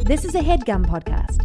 This is a HeadGum podcast.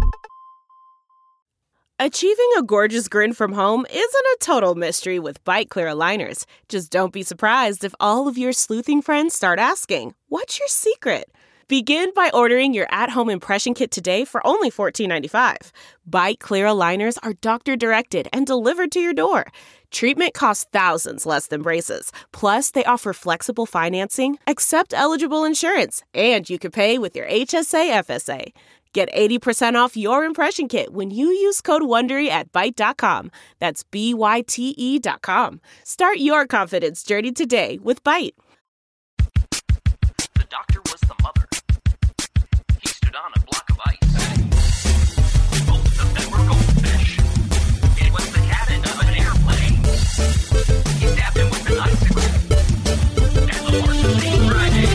Achieving a gorgeous grin from home isn't a total mystery with Byte Clear aligners. Just don't be surprised if all of your sleuthing friends start asking, "What's your secret?" Begin by ordering your at-home impression kit today for only $14.95. Byte Clear aligners are doctor-directed and delivered to your door. Treatment costs thousands less than braces. Plus, they offer flexible financing, accept eligible insurance, and you can pay with your HSA FSA. Get 80% off your impression kit when you use code WONDERY at Byte.com. That's BYTE.com. Start your confidence journey today with Byte. The doctor was the mother. He stood on a block of ice. Both of them were goldfish. It was the cabin of an airplane. He stabbed him with an icicle. And the horse was named Friday.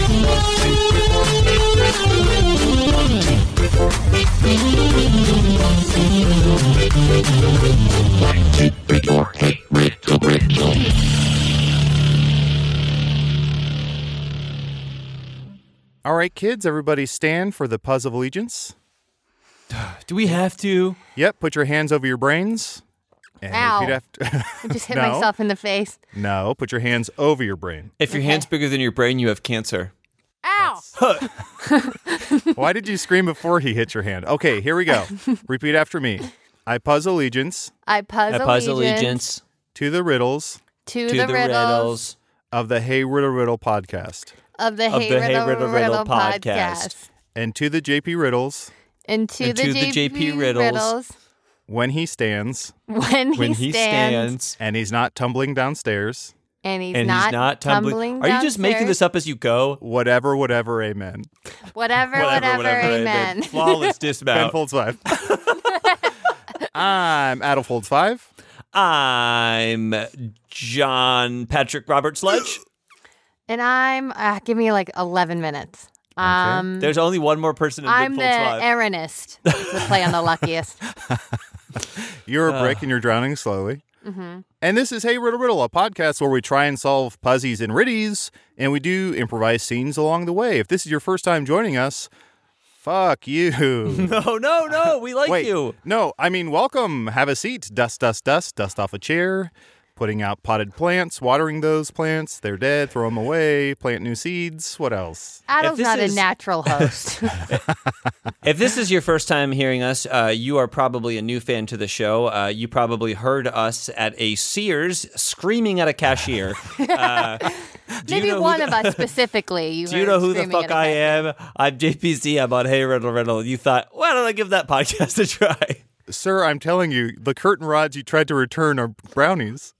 All right, kids, everybody stand for the Puzz of Allegiance. Do we have to? Yep, put your hands over your brains. And Ow. repeat after- I just hit No. myself in the face. No, put your hands over your brain. If your hand's bigger than your brain, you have cancer. Ow! Why did you scream before he hit your hand? Okay, here we go. Repeat after me. I puzz allegiance I puzz allegiance to the riddles to the riddles of the Hey Riddle Riddle podcast of the Hey the Hey Riddle Riddle Riddle Riddle podcast. and to the JP Riddles And to And the to the JP JP Riddles. when he stands when When he he stands stands and he's not tumbling downstairs. and he's and not he's not tumbling. Are you just making this up as you go? Whatever, amen. Whatever, amen. Flawless Ben dismount. Folds 5. I'm Adel Folds 5. I'm John Patrick Robert Sledge. And I'm, give me like 11 minutes. There's only one more person in I'm Ben the Folds 5. erranist. It's the play on the luckiest. You're a brick and you're drowning slowly. And this is Hey Riddle Riddle, a podcast where we try and solve puzzies and riddies, and we do improvise scenes along the way. If this is your first time joining us, fuck you. No. We like Wait, you. no, I mean, welcome. Have a seat. Dust off a chair. Putting out potted plants, watering those plants. They're dead. Throw them away. Plant new seeds. What else? Adam's this not is- a natural host. If this is your first time hearing us, you are probably a new fan to the show. You probably heard us at a Sears screaming at a cashier. Maybe one of us specifically. Do you know who the fuck I am? I'm JPC. I'm on Hey Riddle Riddle. You thought, why don't I give that podcast a try? Sir, I'm telling you, the curtain rods you tried to return are brownies.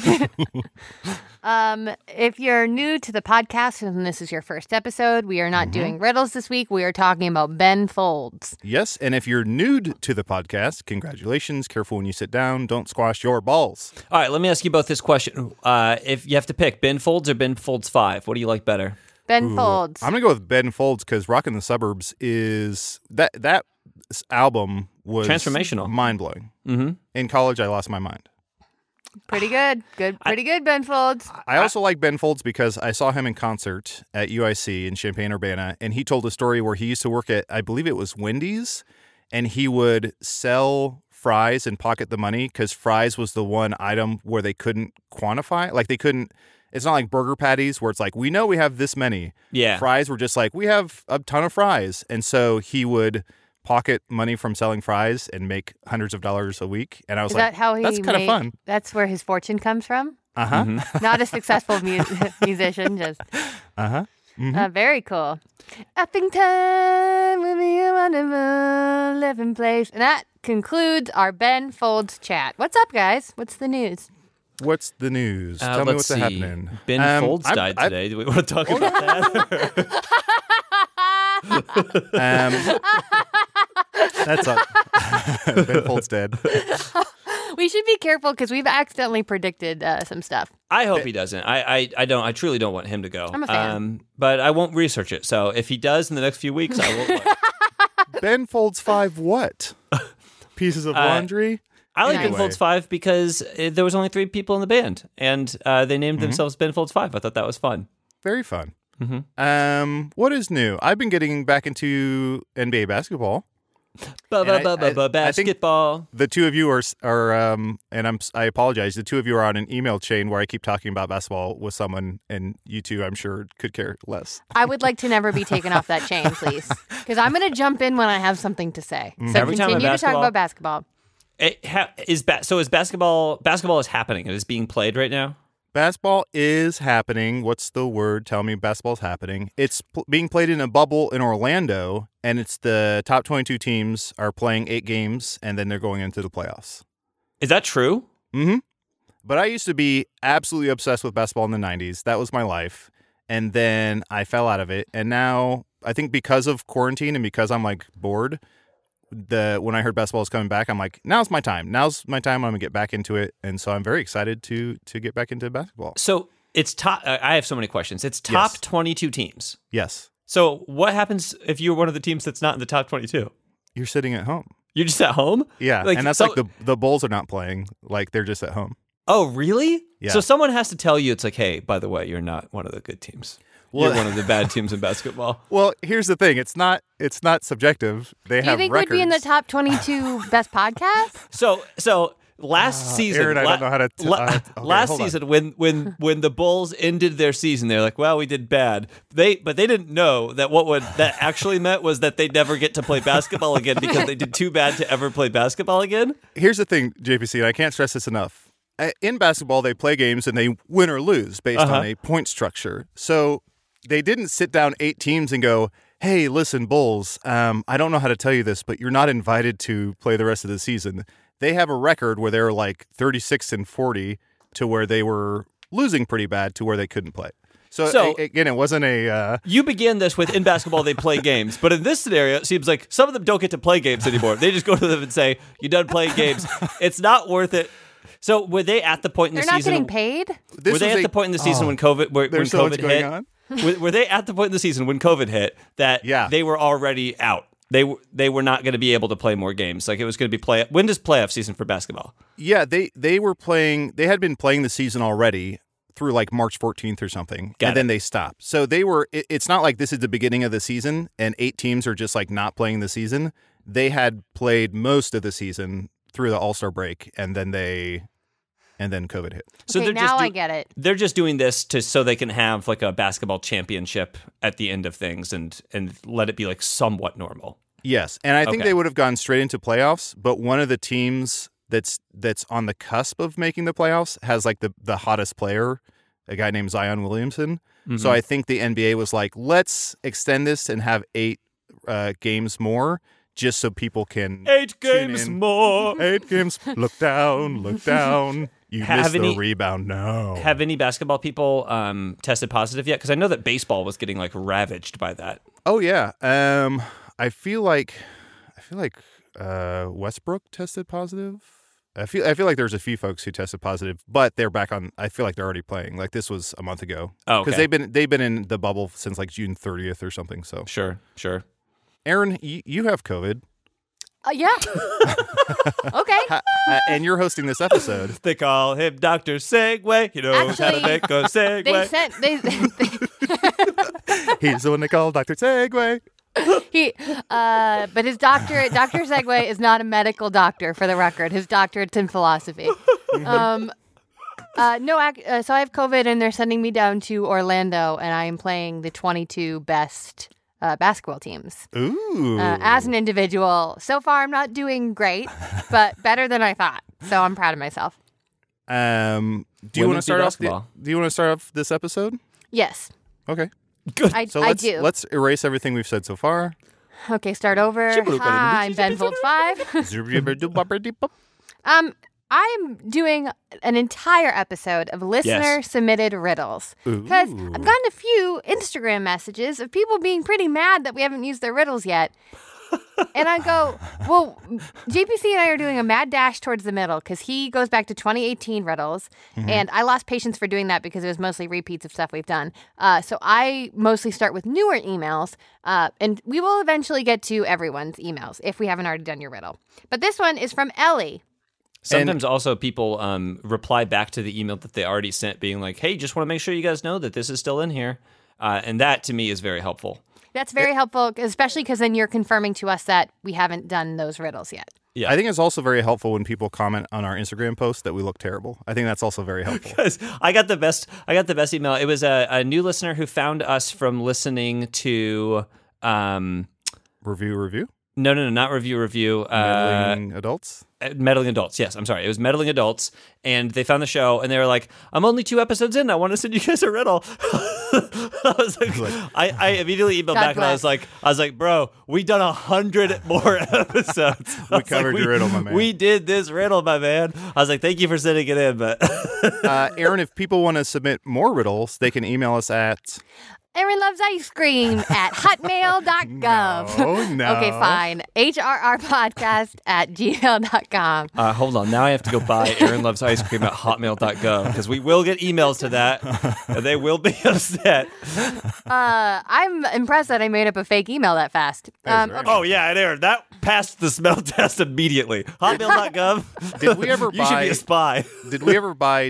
If you're new to the podcast and this is your first episode, we are not doing riddles this week. We are talking about Ben Folds. Yes, and if you're new to the podcast, congratulations. Careful when you sit down. Don't squash your balls. All right, let me ask you both this question. If you have to pick Ben Folds or Ben Folds 5, what do you like better? Ben Folds. I'm going to go with Ben Folds because Rockin' the Suburbs is... That album was... Transformational. Mind-blowing. Mm-hmm. In college, I lost my mind. Pretty good. Pretty good, Ben Folds. I also like Ben Folds because I saw him in concert at UIC in Champaign-Urbana, and he told a story where he used to work at, I believe it was Wendy's, and he would sell fries and pocket the money because fries was the one item where they couldn't quantify. Like, they couldn't... It's not like burger patties where it's like, we know we have this many. Yeah. Fries were just like, we have a ton of fries. And so he would pocket money from selling fries and make hundreds of dollars a week. And I was Is like, that how he that's kind of fun. That's where his fortune comes from? Uh-huh. Not a successful musician, just Uh-huh. very cool. Uppington will be a wonderful living place. And that concludes our Ben Folds chat. What's up, guys? What's the news? What's the news? Tell me let's what's see. happening. Ben Folds died today. Do we want to talk about that? That's up. Ben Folds dead. We should be careful because we've accidentally predicted some stuff. I hope he doesn't. I don't. I truly don't want him to go. I'm a fan. But I won't research it. So if he does in the next few weeks, I will. Ben Folds 5 what? Pieces of laundry? I like Anyway. Ben Folds 5 because there was only 3 people in the band, and they named themselves Ben Folds 5. I thought that was fun. Very fun. What is new? I've been getting back into NBA basketball. I think Basketball. The two of you are and I apologize. The two of you are on an email chain where I keep talking about basketball with someone, and you two, I'm sure, could care less. I would like to never be taken off that chain, please, because I'm going to jump in when I have something to say. So Every time continue a to talk about basketball. Is basketball is happening. It is being played right now. Basketball is happening. What's the word? Tell me basketball's happening. It's being played in a bubble in Orlando, and it's the top 22 teams are playing 8 games, and then they're going into the playoffs. Is that true? Mm-hmm. But I used to be absolutely obsessed with basketball in the 90s. That was my life. And then I fell out of it. And now I think because of quarantine and because I'm like bored, when I heard basketball is coming back, I'm like, now's my time. Now's my time. I'm gonna get back into it, and so I'm very excited to get back into basketball. So it's top. I have so many questions. It's top Yes. 22 teams. Yes, So what happens if you're one of the teams that's not in the top 22? you're sitting at home. You're just at home. Yeah, Like, and that's so- like the Bulls are not playing. Like they're just at home. Oh, really? Yeah. So someone has to tell you. It's like, hey, by the way, you're not one of the good teams. Well- You're one of the bad teams in basketball. Well, here's the thing. It's not subjective. They Do you have think records. we'd be in the top 22 best podcasts? So last season, Aaron, I don't know how to okay, last hold on. season, when the Bulls ended their season, they're like, "Well, we did bad." But they didn't know that that actually meant was that they'd never get to play basketball again because they did too bad to ever play basketball again. Here's the thing, JPC, and I can't stress this enough. In basketball, they play games and they win or lose based on a point structure. So they didn't sit down 8 teams and go, hey, listen, Bulls, I don't know how to tell you this, but you're not invited to play the rest of the season. They have a record where they're like 36-40 to where they were losing pretty bad to where they couldn't play. So again, it wasn't a... You begin this with in basketball they play games, but in this scenario, it seems like some of them don't get to play games anymore. They just go to them and say, "You done playing games? It's not worth it." So were they at the point in They're the not season? getting paid? this Were they was at the point in the season when COVID There's so much COVID going hit? on. Were they at the point in the season when COVID hit that Yeah. they were already out? They were not going to be able to play more games. Like it was going to be When does playoff season for basketball? Yeah, they were playing. They had been playing the season already through like March 14th or something, Got and it. then they stopped. So they were. It's not like this is the beginning of the season and 8 teams are just like not playing the season. They had played most of the season through the All-Star break, and then COVID hit. So Okay, they're now just I get it. They're just doing this so they can have like a basketball championship at the end of things and let it be like somewhat normal. Yes, and I think Okay. they would have gone straight into playoffs, but one of the teams that's on the cusp of making the playoffs has like the hottest player, a guy named Zion Williamson. So I think the NBA was like, let's extend this and have 8 games more, just so people can 8 tune games in. more. 8 games. Look down, look down. You Have missed any- the rebound. No. Have any basketball people tested positive yet? Because I know that baseball was getting like ravaged by that. Oh yeah. I feel like Westbrook tested positive. I feel like there's a few folks who tested positive, but they're back on. I feel like they're already playing. Like this was a month ago. Oh, because okay. they've been in the bubble since like June 30th or something. So, Sure. Aaron, you have COVID, Yeah. Okay. and you're hosting this episode. They call him Dr. Segway. He knows how to Actually, make a segue. They sent He's the one they call Dr. Segway. but his doctorate, Dr. Segway, is not a medical doctor, for the record. His doctorate's in philosophy. So I have COVID, and they're sending me down to Orlando, and I am playing the 22 best basketball teams. Ooh. As an individual, so far I'm not doing great, but better than I thought. So I'm proud of myself. Do you When want it to start be off? basketball? Do you want to start off this episode? Yes, Okay. I So do. let's erase everything we've said so far. Okay, start over. Hi, I'm Ben Fold 5. I'm doing an entire episode of listener-submitted riddles. Because I've gotten a few Instagram messages of people being pretty mad that we haven't used their riddles yet. And I go, well, JPC and I are doing a mad dash towards the middle because he goes back to 2018 riddles. And I lost patience for doing that because it was mostly repeats of stuff we've done. So I mostly start with newer emails. And we will eventually get to everyone's emails if we haven't already done your riddle. But this one is from Ellie. Sometimes also people reply back to the email that they already sent being like, hey, just want to make sure you guys know that this is still in here. And that, to me, is very helpful. That's very helpful, especially because then you're confirming to us that we haven't done those riddles yet. Yeah. I think it's also very helpful when people comment on our Instagram post that we look terrible. I think that's also very helpful. Because I got the best email. It was a new listener who found us from listening to Review? No, not review. Meddling adults? Meddling Adults, yes. I'm sorry. It was Meddling Adults, and they found the show, and they were like, I'm only 2 episodes in. I want to send you guys a riddle. I was like, I immediately emailed back, and I was like, bro, we done 100 more episodes. We covered your riddle, my man. We did this riddle, my man. I was like, thank you for sending it in. But Aaron, if people want to submit more riddles, they can email us at... Aaron loves ice cream at hotmail.gov. No. Okay, fine. HRRpodcast@gmail.com. Hold on. Now I have to go buy Aaron Loves Ice Cream at hotmail.gov because we will get emails to that and they will be upset. I'm impressed that I made up a fake email that fast. Okay. Oh, yeah, and Aaron, that passed the smell test immediately. Hotmail.gov. Did we ever You should be a spy. Did we ever buy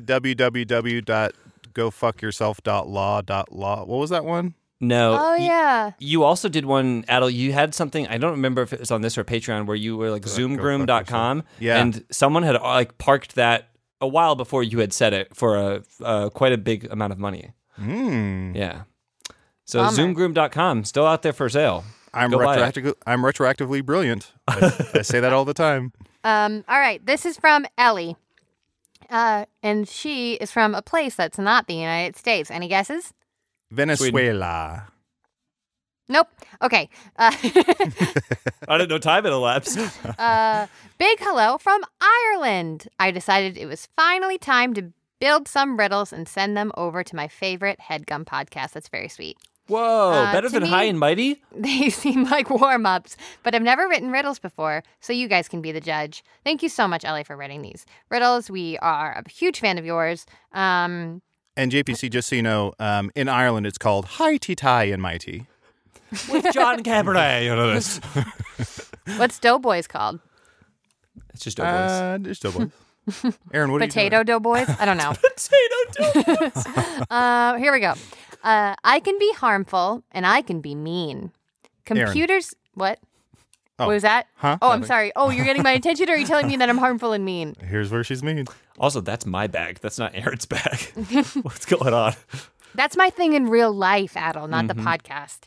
www.gofuckyourself.law? What was that one? No. Oh, yeah. You also did one, Adel. You had something, I don't remember if it was on this or Patreon, where you were like zoomgroom.com. Yeah. And someone had like parked that a while before you had said it for quite a big amount of money. Yeah. So zoomgroom.com, still out there for sale. I'm retroactively brilliant. I say that all the time. All right. This is from Ellie. And she is from a place that's not the United States. Any guesses? Venezuela. Nope. Okay. I didn't know time had elapsed. Big hello from Ireland. I decided it was finally time to build some riddles and send them over to my favorite HeadGum podcast. That's very sweet. Whoa, better than me, High and Mighty? They seem like warm-ups, but I've never written riddles before, so you guys can be the judge. Thank you so much, Ellie, for writing these riddles. We are a huge fan of yours. And JPC, just so you know, in Ireland, it's called High Tea Tie and Mighty. With John Cabaret, you know this. What's Doughboys called? It's just Doughboys. Just Doughboys. Aaron, what Potato are you doing? Doughboys? I don't know. Potato Doughboys. Here we go. I can be harmful and I can be mean. Computers. Aaron. What? Oh. What was that? Huh? Oh, I'm Nothing. sorry. Oh, you're getting my attention, or are you telling me that I'm harmful and mean? Here's where she's mean. Also, that's my bag. That's not Aaron's bag. What's going on? That's my thing in real life, Adel, not the podcast.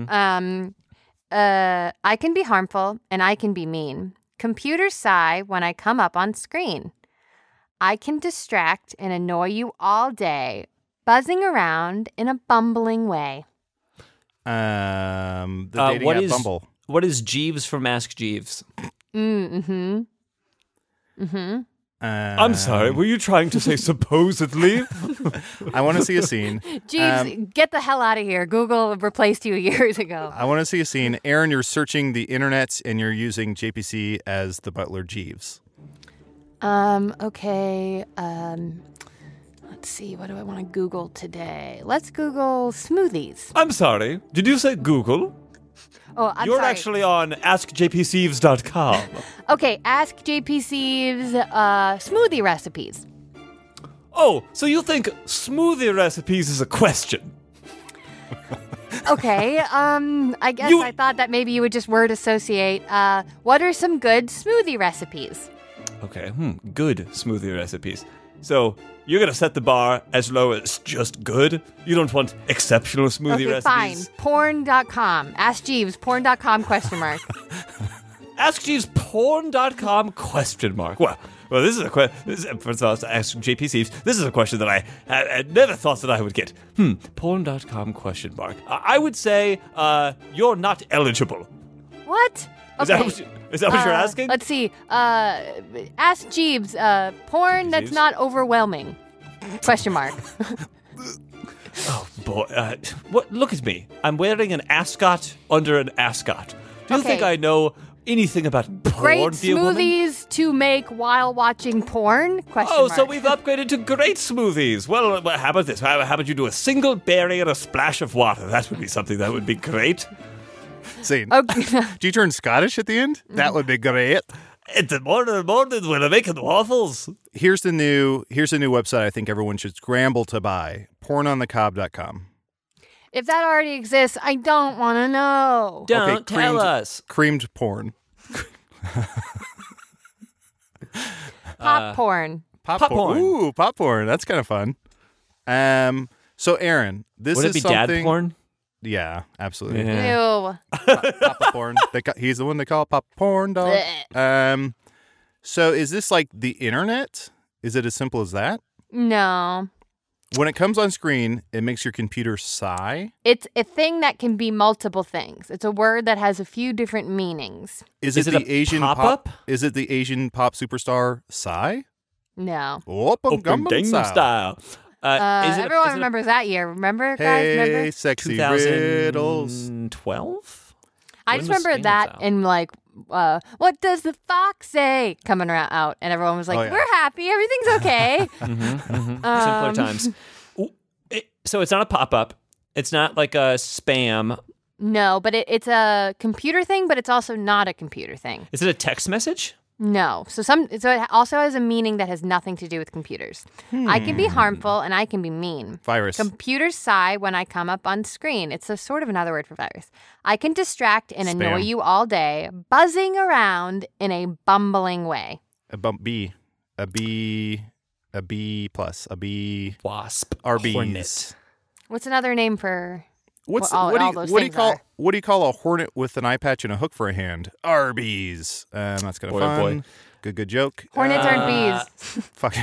I can be harmful and I can be mean. Computers sigh when I come up on screen. I can distract and annoy you all day, buzzing around in a bumbling way. The dating app Bumble. What is Jeeves from Ask Jeeves? Mm-hmm. I'm sorry, were you trying to say supposedly? I want to see a scene. Jeeves, get the hell out of here. Google replaced you years ago. I want to see a scene. Aaron, you're searching the internet and you're using JPC as the butler Jeeves. Okay. Let's see. What do I want to Google today? Let's Google smoothies. I'm sorry, did you say Google? Oh, You're sorry. actually on AskJPSieves.com. Okay, Ask JP Sieves smoothie recipes. Oh, so you think smoothie recipes is a question? Okay, I guess I thought that maybe you would just word associate. What are some good smoothie recipes? Okay, good smoothie recipes. So you're going to set the bar as low as just good? You don't want exceptional smoothie recipes? Fine. Porn.com. Ask Jeeves. Porn.com question mark. AskJeevesPorn.com question mark. Well, this is a question. First of all, to ask JP Sieves, this is a question that I never thought that I would get. Porn.com question mark. I would say you're not eligible. What? Okay. Is that what you're asking? Let's see. Ask Jeeves. Porn that's Jeeves? not overwhelming. Question mark. Oh boy! What? Look at me. I'm wearing an ascot under an ascot. Do you think I know anything about porn? Great dear woman? smoothies to make while watching porn? Question Oh, mark. so we've upgraded to great smoothies. Well, how about this? How about you do a single berry and a splash of water? That would be something that would be great. Scene. Okay. Do you turn Scottish at the end? That would be great. In the morning when I'm making waffles. Here's a new website I think everyone should scramble to buy. Pornonthecob.com. If that already exists, I don't want to know. Don't tell us. Creamed porn. Pop porn. Pop porn. Ooh, pop porn. That's kind of fun. So Aaron, this Would is it be something... dad porn? Yeah, absolutely. Ew. Papa porn. He's the one they call pop porn dog. So is this like the internet? Is it as simple as that? No. When it comes on screen, it makes your computer sigh? It's a thing that can be multiple things. It's a word that has a few different meanings. Is it the Asian pop-up? Is it the Asian pop superstar Psy? No. Open Gangnam Style. Everyone remembers that year. Remember, guys? Hey, remember? sexy riddles. 2012? I just remember that in like, what does the fox say? Coming out, and everyone was like, "We're happy, everything's okay." Simpler times. So it's not a pop-up. It's not like a spam. No, but it's a computer thing, but it's also not a computer thing. Is it a text message? No. So it also has a meaning that has nothing to do with computers. I can be harmful and I can be mean. Virus. Computers sigh when I come up on screen. It's a sort of another word for virus. I can distract and annoy you all day, buzzing around in a bumbling way. A B plus, a B. Wasp. RBs. Hornet. What's another name for... What do you call a hornet with an eye patch and a hook for a hand? Arby's. That's kind of fun. Boy. Hornets Good joke. aren't bees. Fuck.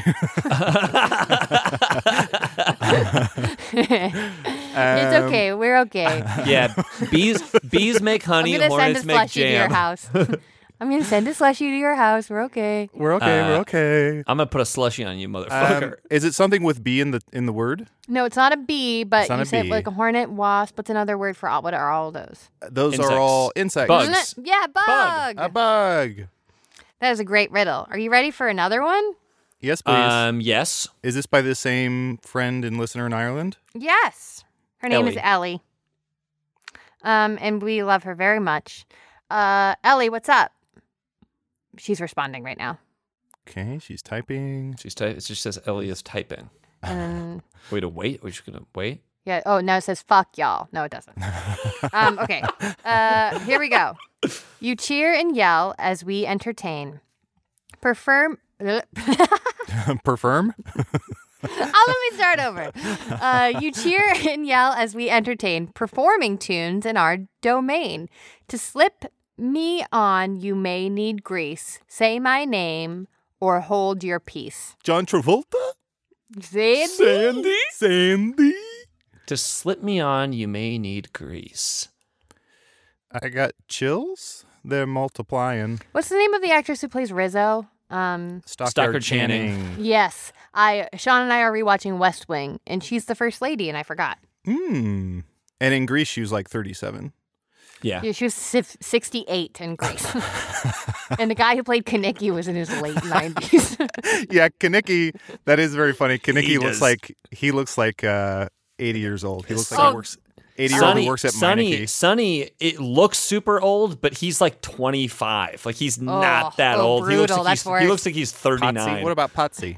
It's okay. We're okay. Yeah. Bees make honey. Hornets make jam. I'm going to send a slushie to your house. We're okay. We're okay. I'm gonna put a slushie on you, motherfucker. Is it something with B in the word? No, it's not a bee, but you said bee. like a hornet, wasp. What's another word for all? What are all those? Those Insects. are all insects. Bugs. Yeah, bug. A bug. That is a great riddle. Are you ready for another one? Yes, please. Yes. Is this by the same friend and listener in Ireland? Yes. Her name is Ellie. Ellie. And we love her very much. Ellie, what's up? She's responding right now. Okay, she's typing. It just says Ellie is typing. And We're just gonna wait. yeah. Oh, no, it says fuck y'all. No, it doesn't. Okay. Here we go. You cheer and yell as we entertain. Perform. Perform? Let me start over. You cheer and yell as we entertain, performing tunes in our domain. To slip me on, you may need grease. Say my name or hold your peace. John Travolta? Sandy? Sandy? To slip me on, you may need grease. I got chills. They're multiplying. What's the name of the actress who plays Rizzo? Stockard Channing. Yes. Sean and I are rewatching West Wing, and she's the first lady, and I forgot. And in Greece, she was like 37. Yeah. She was 68 in Greece. And the guy who played Kaneki was in his late 90s. Yeah, Kaneki, that is very funny. Kaneki looks like 80 years old. He looks like he works 80-year-old who works at Meineke. Sonny, it looks super old, but he's like 25. Like he's not that old. Brutal. He looks like he's 39. Potsy? What about Potsy?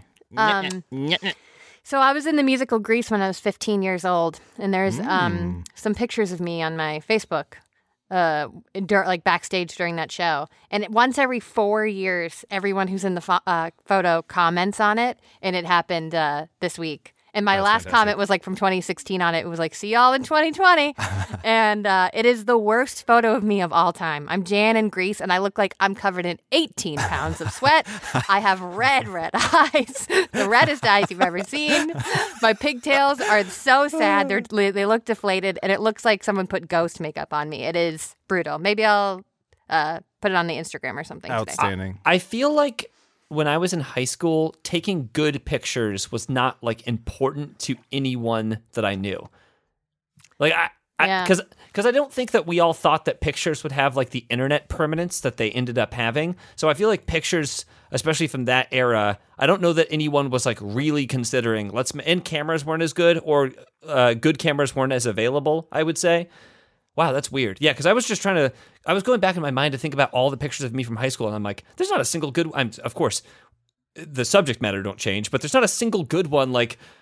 So I was in the musical Grease when I was 15 years old, and there's some pictures of me on my Facebook, like backstage during that show. And once every 4 years, everyone who's in the photo comments on it, and it happened this week. And my last comment was like from 2016 on it. It was like, see y'all in 2020. And it is the worst photo of me of all time. I'm Jan in Grease, and I look like I'm covered in 18 pounds of sweat. I have red eyes, the reddest eyes you've ever seen. My pigtails are so sad. They look deflated, and it looks like someone put ghost makeup on me. It is brutal. Maybe I'll put it on the Instagram or something Outstanding. today. I feel like when I was in high school, taking good pictures was not like important to anyone that I knew. Like because I don't think that we all thought that pictures would have like the internet permanence that they ended up having. So I feel like pictures, especially from that era, I don't know that anyone was like really considering and cameras weren't as good, or good cameras weren't as available, I would say. Wow, that's weird. Yeah, because I was just I was going back in my mind to think about all the pictures of me from high school, and I'm like, there's not a single good one. Of course, the subject matter don't change, but there's not a single good one like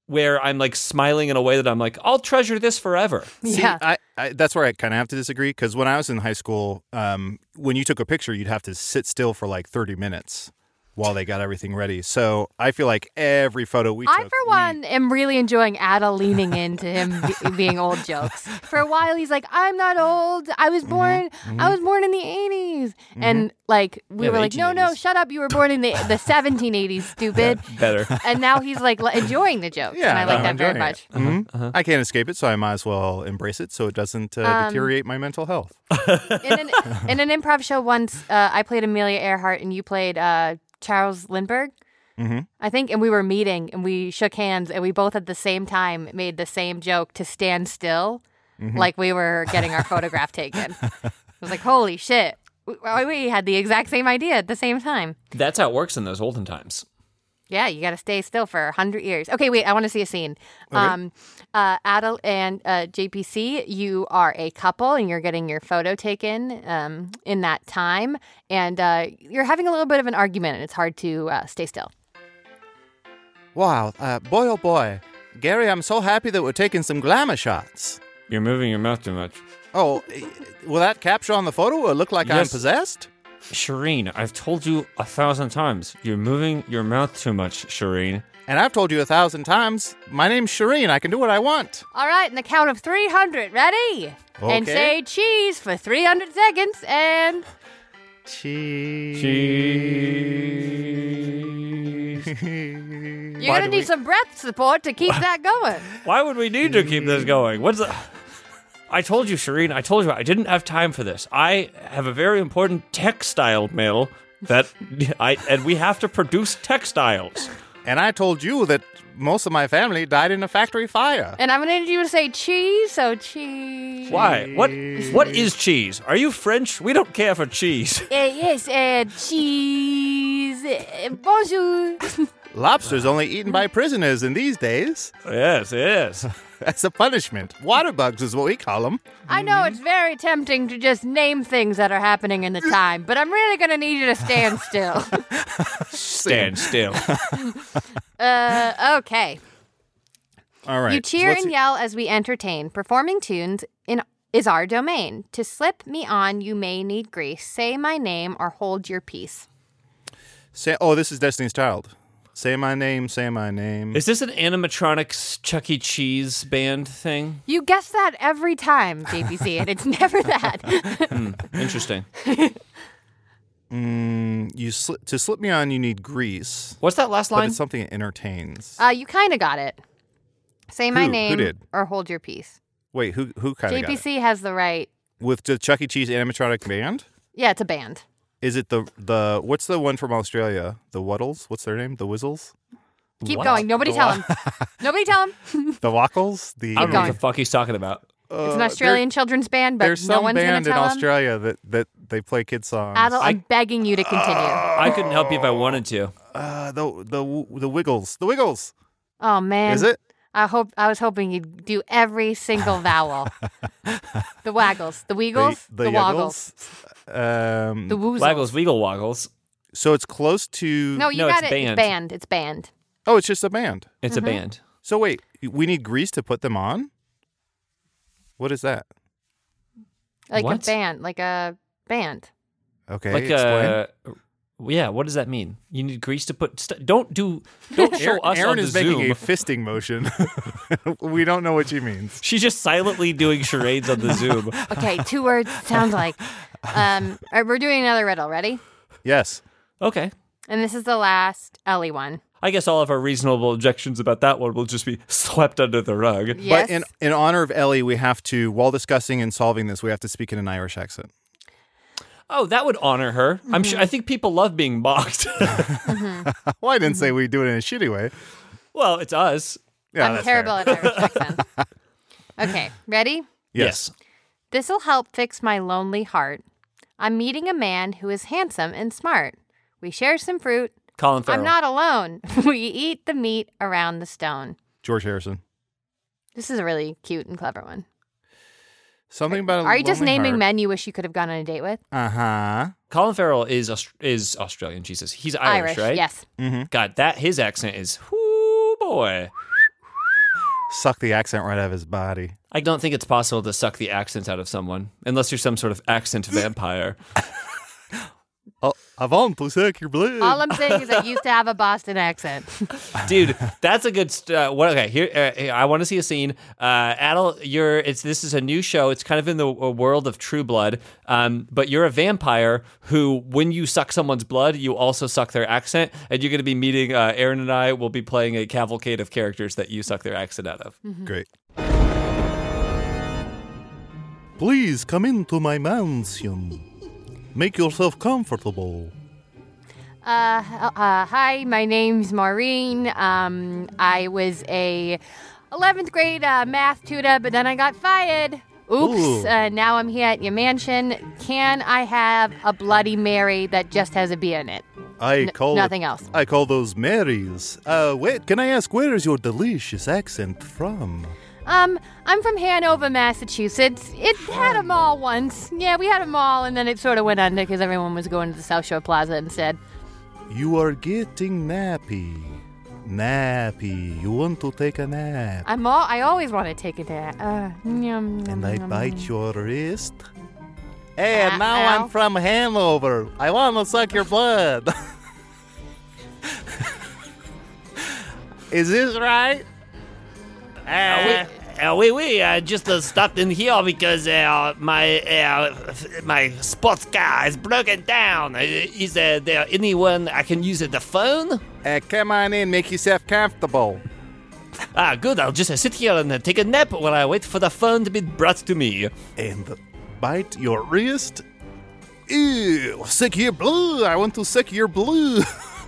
where I'm like smiling in a way that I'm like, I'll treasure this forever. See, I that's where I kind of have to disagree, because when I was in high school, when you took a picture, you'd have to sit still for like 30 minutes while they got everything ready. So I feel like every photo we took... I, for one, am really enjoying Ada leaning into him being old jokes. For a while, he's like, I'm not old. I was born I was born in the 80s. And like we were like, no, shut up. You were born in the 1780s, stupid. Better. And now he's like enjoying the jokes. Yeah, and I like that very much. I can't escape it, so I might as well embrace it so it doesn't deteriorate my mental health. In an improv show once, I played Amelia Earhart and you played Charles Lindbergh, I think, and we were meeting and we shook hands and we both at the same time made the same joke to stand still, like we were getting our photograph taken. I was like, holy shit, we had the exact same idea at the same time. That's how it works in those olden times. Yeah, you got to stay still for 100 years. Okay, wait, I want to see a scene. Okay. Ada and JPC, you are a couple and you're getting your photo taken in that time. And you're having a little bit of an argument and it's hard to stay still. Wow, boy, oh boy. Gary, I'm so happy that we're taking some glamour shots. You're moving your mouth too much. Oh, will that capture on the photo or look like I'm possessed? Shireen, I've told you 1,000 times. You're moving your mouth too much, Shireen. And I've told you 1,000 times, my name's Shireen. I can do what I want. All right, in the count of 300. Ready? Okay. And say cheese for 300 seconds and... Cheese. You're going to need some breath support to keep that going. Why would we need to keep this going? What's the... I told you, Shireen, I didn't have time for this. I have a very important textile mill and we have to produce textiles. And I told you that most of my family died in a factory fire. And I'm going to need you to say cheese, so cheese. Why? What is cheese? Are you French? We don't care for cheese. Yes, cheese. Bonjour. Lobster's only eaten by prisoners in these days. Yes, yes. That's a punishment. Water bugs is what we call them. I know it's very tempting to just name things that are happening in the time, but I'm really going to need you to stand still. Stand still. Okay. All right. You cheer and yell as we entertain. Performing tunes is our domain. To slip me on, you may need grease. Say my name or hold your peace. This is Destiny's Child. Say my name, say my name. Is this an animatronics Chuck E. Cheese band thing? You guess that every time, JPC, and it's never that. Interesting. To slip me on, you need grease. What's that last line? But it's something that entertains. You kind of got it. Say my name Who did? or hold your peace. Wait, who kind of got it? JPC has the right. With the Chuck E. Cheese animatronic band? Yeah, it's a band. Is it the what's the one from Australia? The Wuddles? What's their name? The Whizzles? Keep going. Nobody tell him. Nobody tell him. The Wackles? I don't know what the fuck he's talking about. It's an Australian children's band, but there's no one's going to tell him. There's some band in Australia that they play kid songs. Adel, I'm begging you to continue. I couldn't help you if I wanted to. The Wiggles. The Wiggles. Oh, man. Is it? I was hoping you'd do every single vowel. The Waggles. The Weagles. The Woggles. The Woozles. Waggles, Weagle, Woggles. So it's close to... No, you got it. Band. It's band. It's band. Oh, it's just a band. It's a band. So wait, we need grease to put them on? What is that? Like What? a band. Okay, Like explain. yeah, what does that mean? You need grease to put... Don't show us Aaron on the is making Zoom. a fisting motion. We don't know what she means. She's just silently doing charades on the Zoom. Okay, 2 words. Sounds like. All right, we're doing another riddle. Ready? Yes. Okay. And this is the last Ellie one. I guess all of our reasonable objections about that one will just be swept under the rug. Yes. But in honor of Ellie, we have to, while discussing and solving this, we have to speak in an Irish accent. Oh, that would honor her. Mm-hmm. I'm sure. I think people love being mocked. Well, I didn't say we do it in a shitty way. Well, it's us. Yeah, I'm that's terrible fair. at Irish accents. Okay, ready? Yes. This'll help fix my lonely heart. I'm meeting a man who is handsome and smart. We share some fruit. Colin Farrell. I'm not alone. We eat the meat around the stone. George Harrison. This is a really cute and clever one. Something about a Are you just lonely naming heart. men you wish you could have gone on a date with? Uh-huh. Colin Farrell is Australian. Jesus, he's Irish, right? Yes. God, his accent is, whoo boy. suck the accent right out of his body. I don't think it's possible to suck the accent out of someone unless you're some sort of accent vampire. I want to suck your blood. All I'm saying is I used to have a Boston accent. Dude, that's a good. Okay, here I want to see a scene. Adel, this is a new show. It's kind of in the world of True Blood, but you're a vampire who, when you suck someone's blood, you also suck their accent, and you're going to be meeting. Aaron and I will be playing a cavalcade of characters that you suck their accent out of. Mm-hmm. Great. Please come into my mansion. Make yourself comfortable. Hi, my name's Maureen. I was a 11th grade math tutor, but then I got fired. Oops. Now I'm here at your mansion. Can I have a Bloody Mary that just has a beer in it? Nothing else. I call those Marys. Wait, can I ask, where is your delicious accent from? I'm from Hanover, Massachusetts. It had a mall once. Yeah, we had a mall, and then it sort of went under because everyone was going to the South Shore Plaza instead. You are getting nappy. Nappy. You want to take a nap. I always want to take a nap. And I bite your wrist. Hey, now I'm from Hanover. I want to suck your blood. Is this right? We just stopped in here because my sports car is broken down. Is there anyone I can use the phone? Come on in, make yourself comfortable. Good. I'll just sit here and take a nap while I wait for the phone to be brought to me. And bite your wrist. Ew, suck your blood. I want to suck your blood.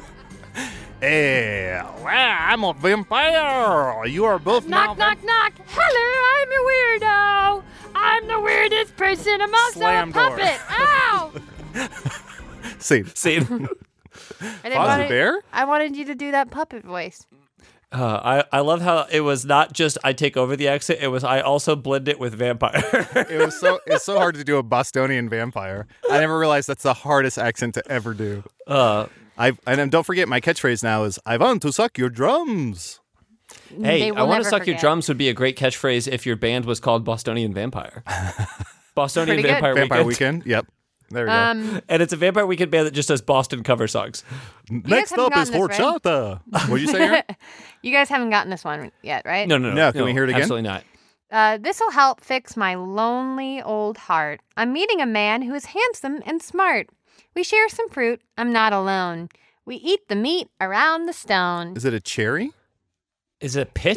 I'm a vampire. You are both knock, knock. Hello, I'm a weirdo. I'm the weirdest person. I'm also Slam a puppet. Ow! Scene. Father Bear? I wanted you to do that puppet voice. I love how it was not just I take over the accent. It was I also blend it with vampire. It's so hard to do a Bostonian vampire. I never realized that's the hardest accent to ever do. And don't forget, my catchphrase now is, I want to suck your drums. Hey, I want to suck your drums would be a great catchphrase if your band was called Bostonian Vampire. Bostonian Vampire Weekend. Yep. There we go. And it's a Vampire Weekend band that just does Boston cover songs. Next up is horchata. What'd you say, Aaron? You guys haven't gotten this one yet, right? No. Can we hear it again? Absolutely not. This will help fix my lonely old heart. I'm meeting a man who is handsome and smart. We share some fruit. I'm not alone. We eat the meat around the stone. Is it a cherry? Is it Pitt?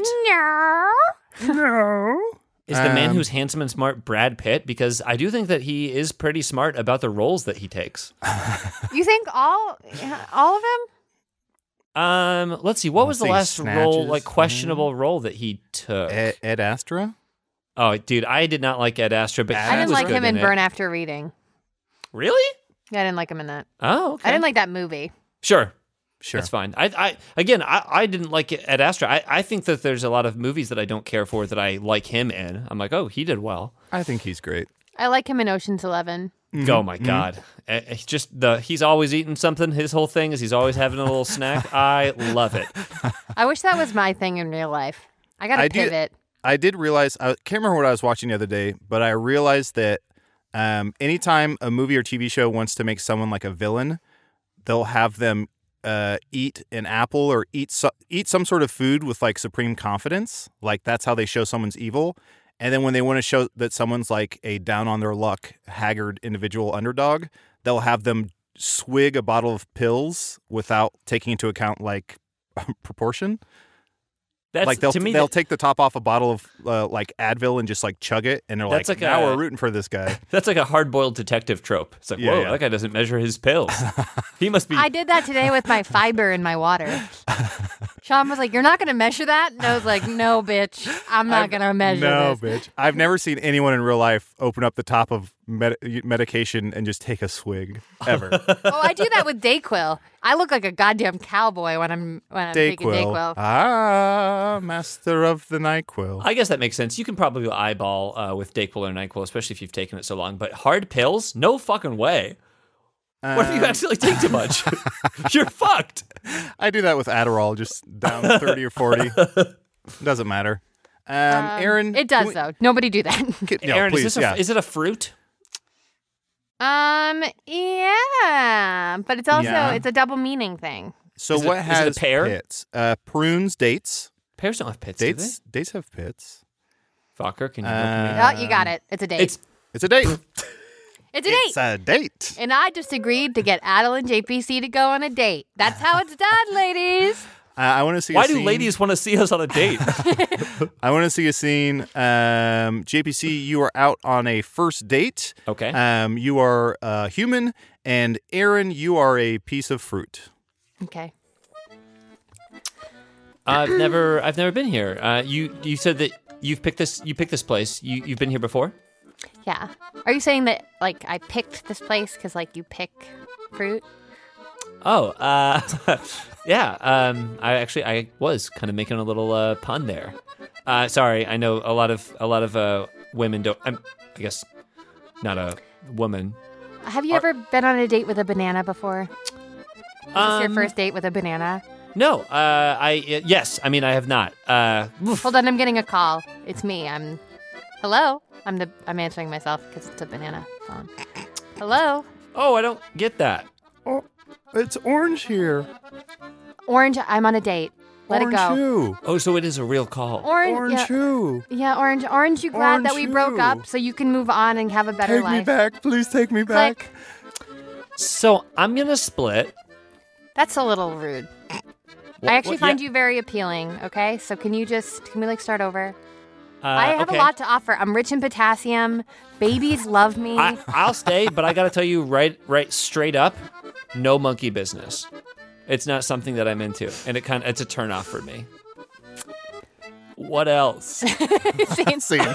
No. Is the man who's handsome and smart Brad Pitt? Because I do think that he is pretty smart about the roles that he takes. You think all of them? Let's see. What was the last Snatches, role, questionable role that he took? Ed Astra? Oh, dude, I did not like Ed Astra, but I didn't like him in Burn After Reading. Really? Yeah, I didn't like him in that. Oh, okay. I didn't like that movie. Sure. That's fine. I didn't like Ed Astra. I think that there's a lot of movies that I don't care for that I like him in. I'm like, oh, he did well. I think he's great. I like him in Ocean's 11. Mm-hmm. Oh my God. He's always eating something. His whole thing is he's always having a little snack. I love it. I wish that was my thing in real life. I got to pivot. I did realize, I can't remember what I was watching the other day, but I realized that anytime a movie or TV show wants to make someone like a villain, they'll have them eat an apple or eat some sort of food with like supreme confidence. Like that's how they show someone's evil. And then when they want to show that someone's like a down on their luck, haggard individual underdog, they'll have them swig a bottle of pills without taking into account like proportion. That's, like they'll take the top off a bottle of like Advil and just like chug it, and they're like now we're rooting for this guy. That's like a hard-boiled detective trope. It's like, whoa, that guy doesn't measure his pills. He must be. I did that today with my fiber in my water. Sean was like, "You're not going to measure that?" And I was like, "No, bitch, I'm not going to measure this." No, bitch. I've never seen anyone in real life open up the top of medication and just take a swig ever. Oh, I do that with Dayquil. I look like a goddamn cowboy when I'm taking Dayquil. Ah, master of the NyQuil. I guess that makes sense. You can probably eyeball with Dayquil or NyQuil, especially if you've taken it so long. But hard pills? No fucking way. What if you accidentally take too much? You're fucked. I do that with Adderall, just down 30 or 40. Doesn't matter. Aaron, it does though. Nobody do that. No, Aaron, please, is it a fruit? Yeah, but it's also it's a double meaning thing. So Is what it has a pear? pits? Prunes, dates. Pears don't have pits, do they? Dates have pits. Fokker, can you look me? Oh, you got it. It's a date. It's It's a date. It's a date. It's a date. And I just agreed to get Adel and JPC to go on a date. That's how it's done, ladies. I want to see. Why a do scene. ladies want to see us on a date? I want to see a scene. JPC, you are out on a first date. Okay. You are human, and Aaron, you are a piece of fruit. Okay. I've never been here. You said that you picked this place. You've been here before? Yeah. Are you saying that like I picked this place because like you pick fruit? Oh, yeah. I was kind of making a little pun there. Sorry, I know a lot of women don't. I guess not a woman. Have you ever been on a date with a banana before? Is this your first date with a banana? No. Yes. I mean, I have not. Hold on, I'm getting a call. It's me. Hello. I'm answering myself because it's a banana phone. Hello. Oh, I don't get that. Oh, it's Orange here. Orange, I'm on a date. Let Orange it go. Who? Oh, so it is a real call. Orange who? Yeah, Orange. Orange, you glad that we broke up so you can move on and have a better life? Take me back. Please take me back. Click. So I'm gonna split. That's a little rude. I actually find you very appealing, okay? So can we start over? I have a lot to offer. I'm rich in potassium. Babies love me. I'll stay, but I gotta tell you right straight up, no monkey business. It's not something that I'm into, and it's a turnoff for me. What else? Scene.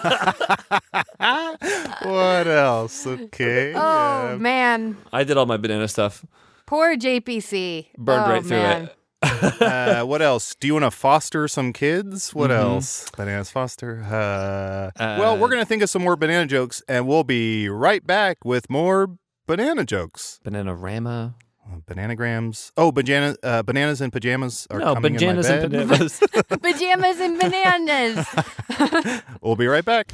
What else? Okay. Oh, man. I did all my banana stuff. Poor JPC. Burned right through it. What else? Do you want to foster some kids? What else? Bananas foster. Well, we're going to think of some more banana jokes, and we'll be right back with more banana jokes. Bananarama. Bananagrams. Oh, bananas and pajamas are coming pajamas in my bed. and pajamas. Pajamas and bananas. We'll be right back.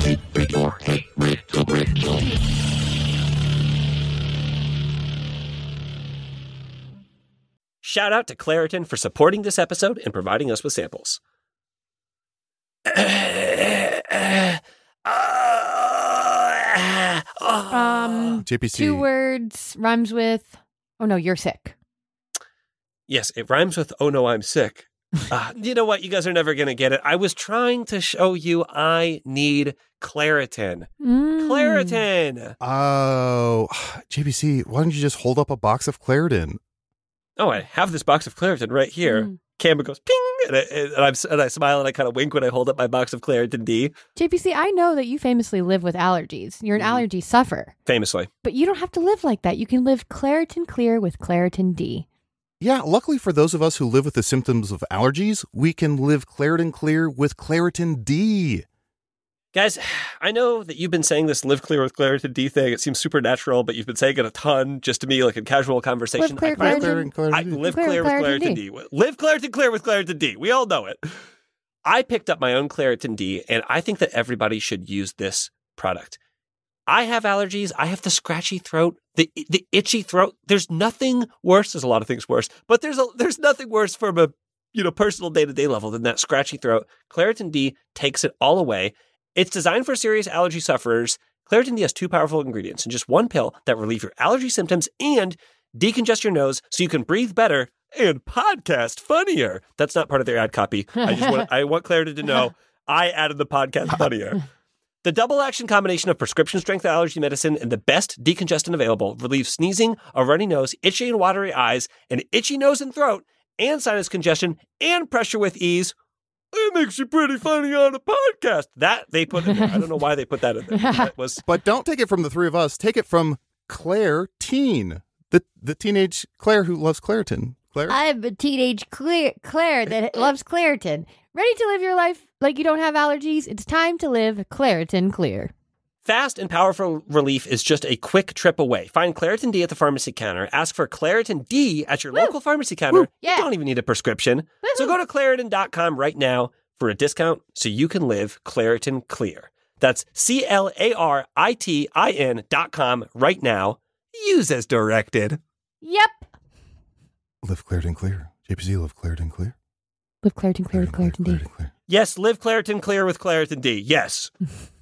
Shout out to Claritin for supporting this episode and providing us with samples. JPC. 2 words rhymes with, oh no, you're sick. Yes, it rhymes with, oh no, I'm sick. You know what? You guys are never going to get it. I was trying to show you I need Claritin. Claritin! Oh, JPC, why don't you just hold up a box of Claritin? Oh, I have this box of Claritin right here. Camera goes ping, and I smile and I kind of wink when I hold up my box of Claritin D. JPC, I know that you famously live with allergies. You're an allergy sufferer. Famously. But you don't have to live like that. You can live Claritin Clear with Claritin D. Yeah, luckily for those of us who live with the symptoms of allergies, we can live Claritin Clear with Claritin D. Guys, I know that you've been saying this live clear with Claritin D thing. It seems supernatural, but you've been saying it a ton just to me, like in casual conversation. Live clear, Claritin D. Live clear with Claritin D. Live Claritin Clear with Claritin D. We all know it. I picked up my own Claritin D, and I think that everybody should use this product. I have allergies. I have the scratchy throat, the itchy throat. There's nothing worse. There's a lot of things worse, but there's nothing worse from a personal day-to-day level than that scratchy throat. Claritin D takes it all away. It's designed for serious allergy sufferers. Claritin D has 2 powerful ingredients in just 1 pill that relieve your allergy symptoms and decongest your nose so you can breathe better and podcast funnier. That's not part of their ad copy. I want Claritin to know I added the podcast funnier. The double-action combination of prescription-strength allergy medicine and the best decongestant available relieves sneezing, a runny nose, itchy and watery eyes, an itchy nose and throat, and sinus congestion, and pressure with ease. It makes you pretty funny on a podcast. That they put in there. I don't know why they put that in there. But don't take it from the 3 of us. Take it from Claire Teen, the teenage Claire who loves Claritin. Claire? I'm a teenage Claire that loves Claritin. Ready to live your life like you don't have allergies? It's time to live Claritin Clear. Fast and powerful relief is just a quick trip away. Find Claritin D at the pharmacy counter. Ask for Claritin D at your local pharmacy counter. Yeah. You don't even need a prescription. So go to Claritin.com right now for a discount so you can live Claritin Clear. That's CLARITIN.com right now. Use as directed. Yep. Live Claritin Clear. JPC, live Claritin Clear. Live Claritin Clear with Claritin D. Yes, live Claritin Clear with Claritin D. Yes.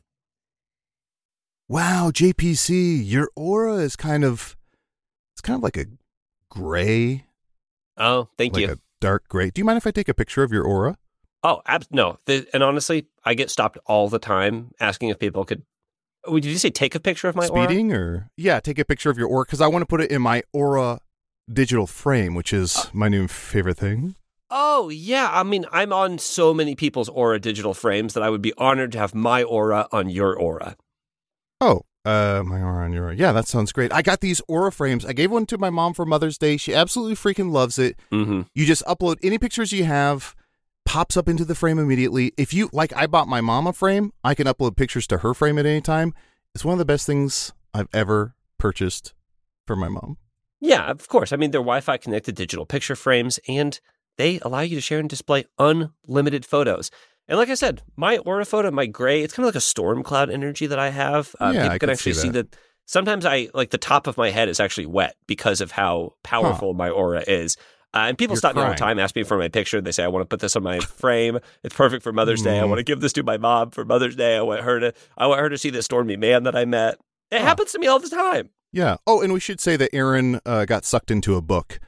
Wow, JPC, your aura is kind of like a gray. Oh, thank you. Like a dark gray. Do you mind if I take a picture of your aura? Oh, no. And honestly, I get stopped all the time asking if people could. Did you say take a picture of my aura? Speeding or? Yeah, take a picture of your aura because I want to put it in my aura digital frame, which is my new favorite thing. Oh, yeah. I mean, I'm on so many people's aura digital frames that I would be honored to have my aura on your aura. Oh, my aura on your aura. Yeah, that sounds great. I got these aura frames. I gave one to my mom for Mother's Day. She absolutely freaking loves it. Mm-hmm. You just upload any pictures you have. Pops up into the frame immediately. If you like, I bought my mom a frame. I can upload pictures to her frame at any time. It's one of the best things I've ever purchased for my mom. Yeah, of course. I mean, they're Wi-Fi connected digital picture frames, and they allow you to share and display unlimited photos. And like I said, my aura photo, my gray, it's kind of like a storm cloud energy that I have. People can actually see that. Sometimes the top of my head is actually wet because of how powerful my aura is. And people stop me all the time, ask me for my picture. They say, I want to put this on my frame. It's perfect for Mother's Day. I want to give this to my mom for Mother's Day. I want her to see this stormy man that I met. It happens to me all the time. Yeah. Oh, and we should say that Aaron got sucked into a book.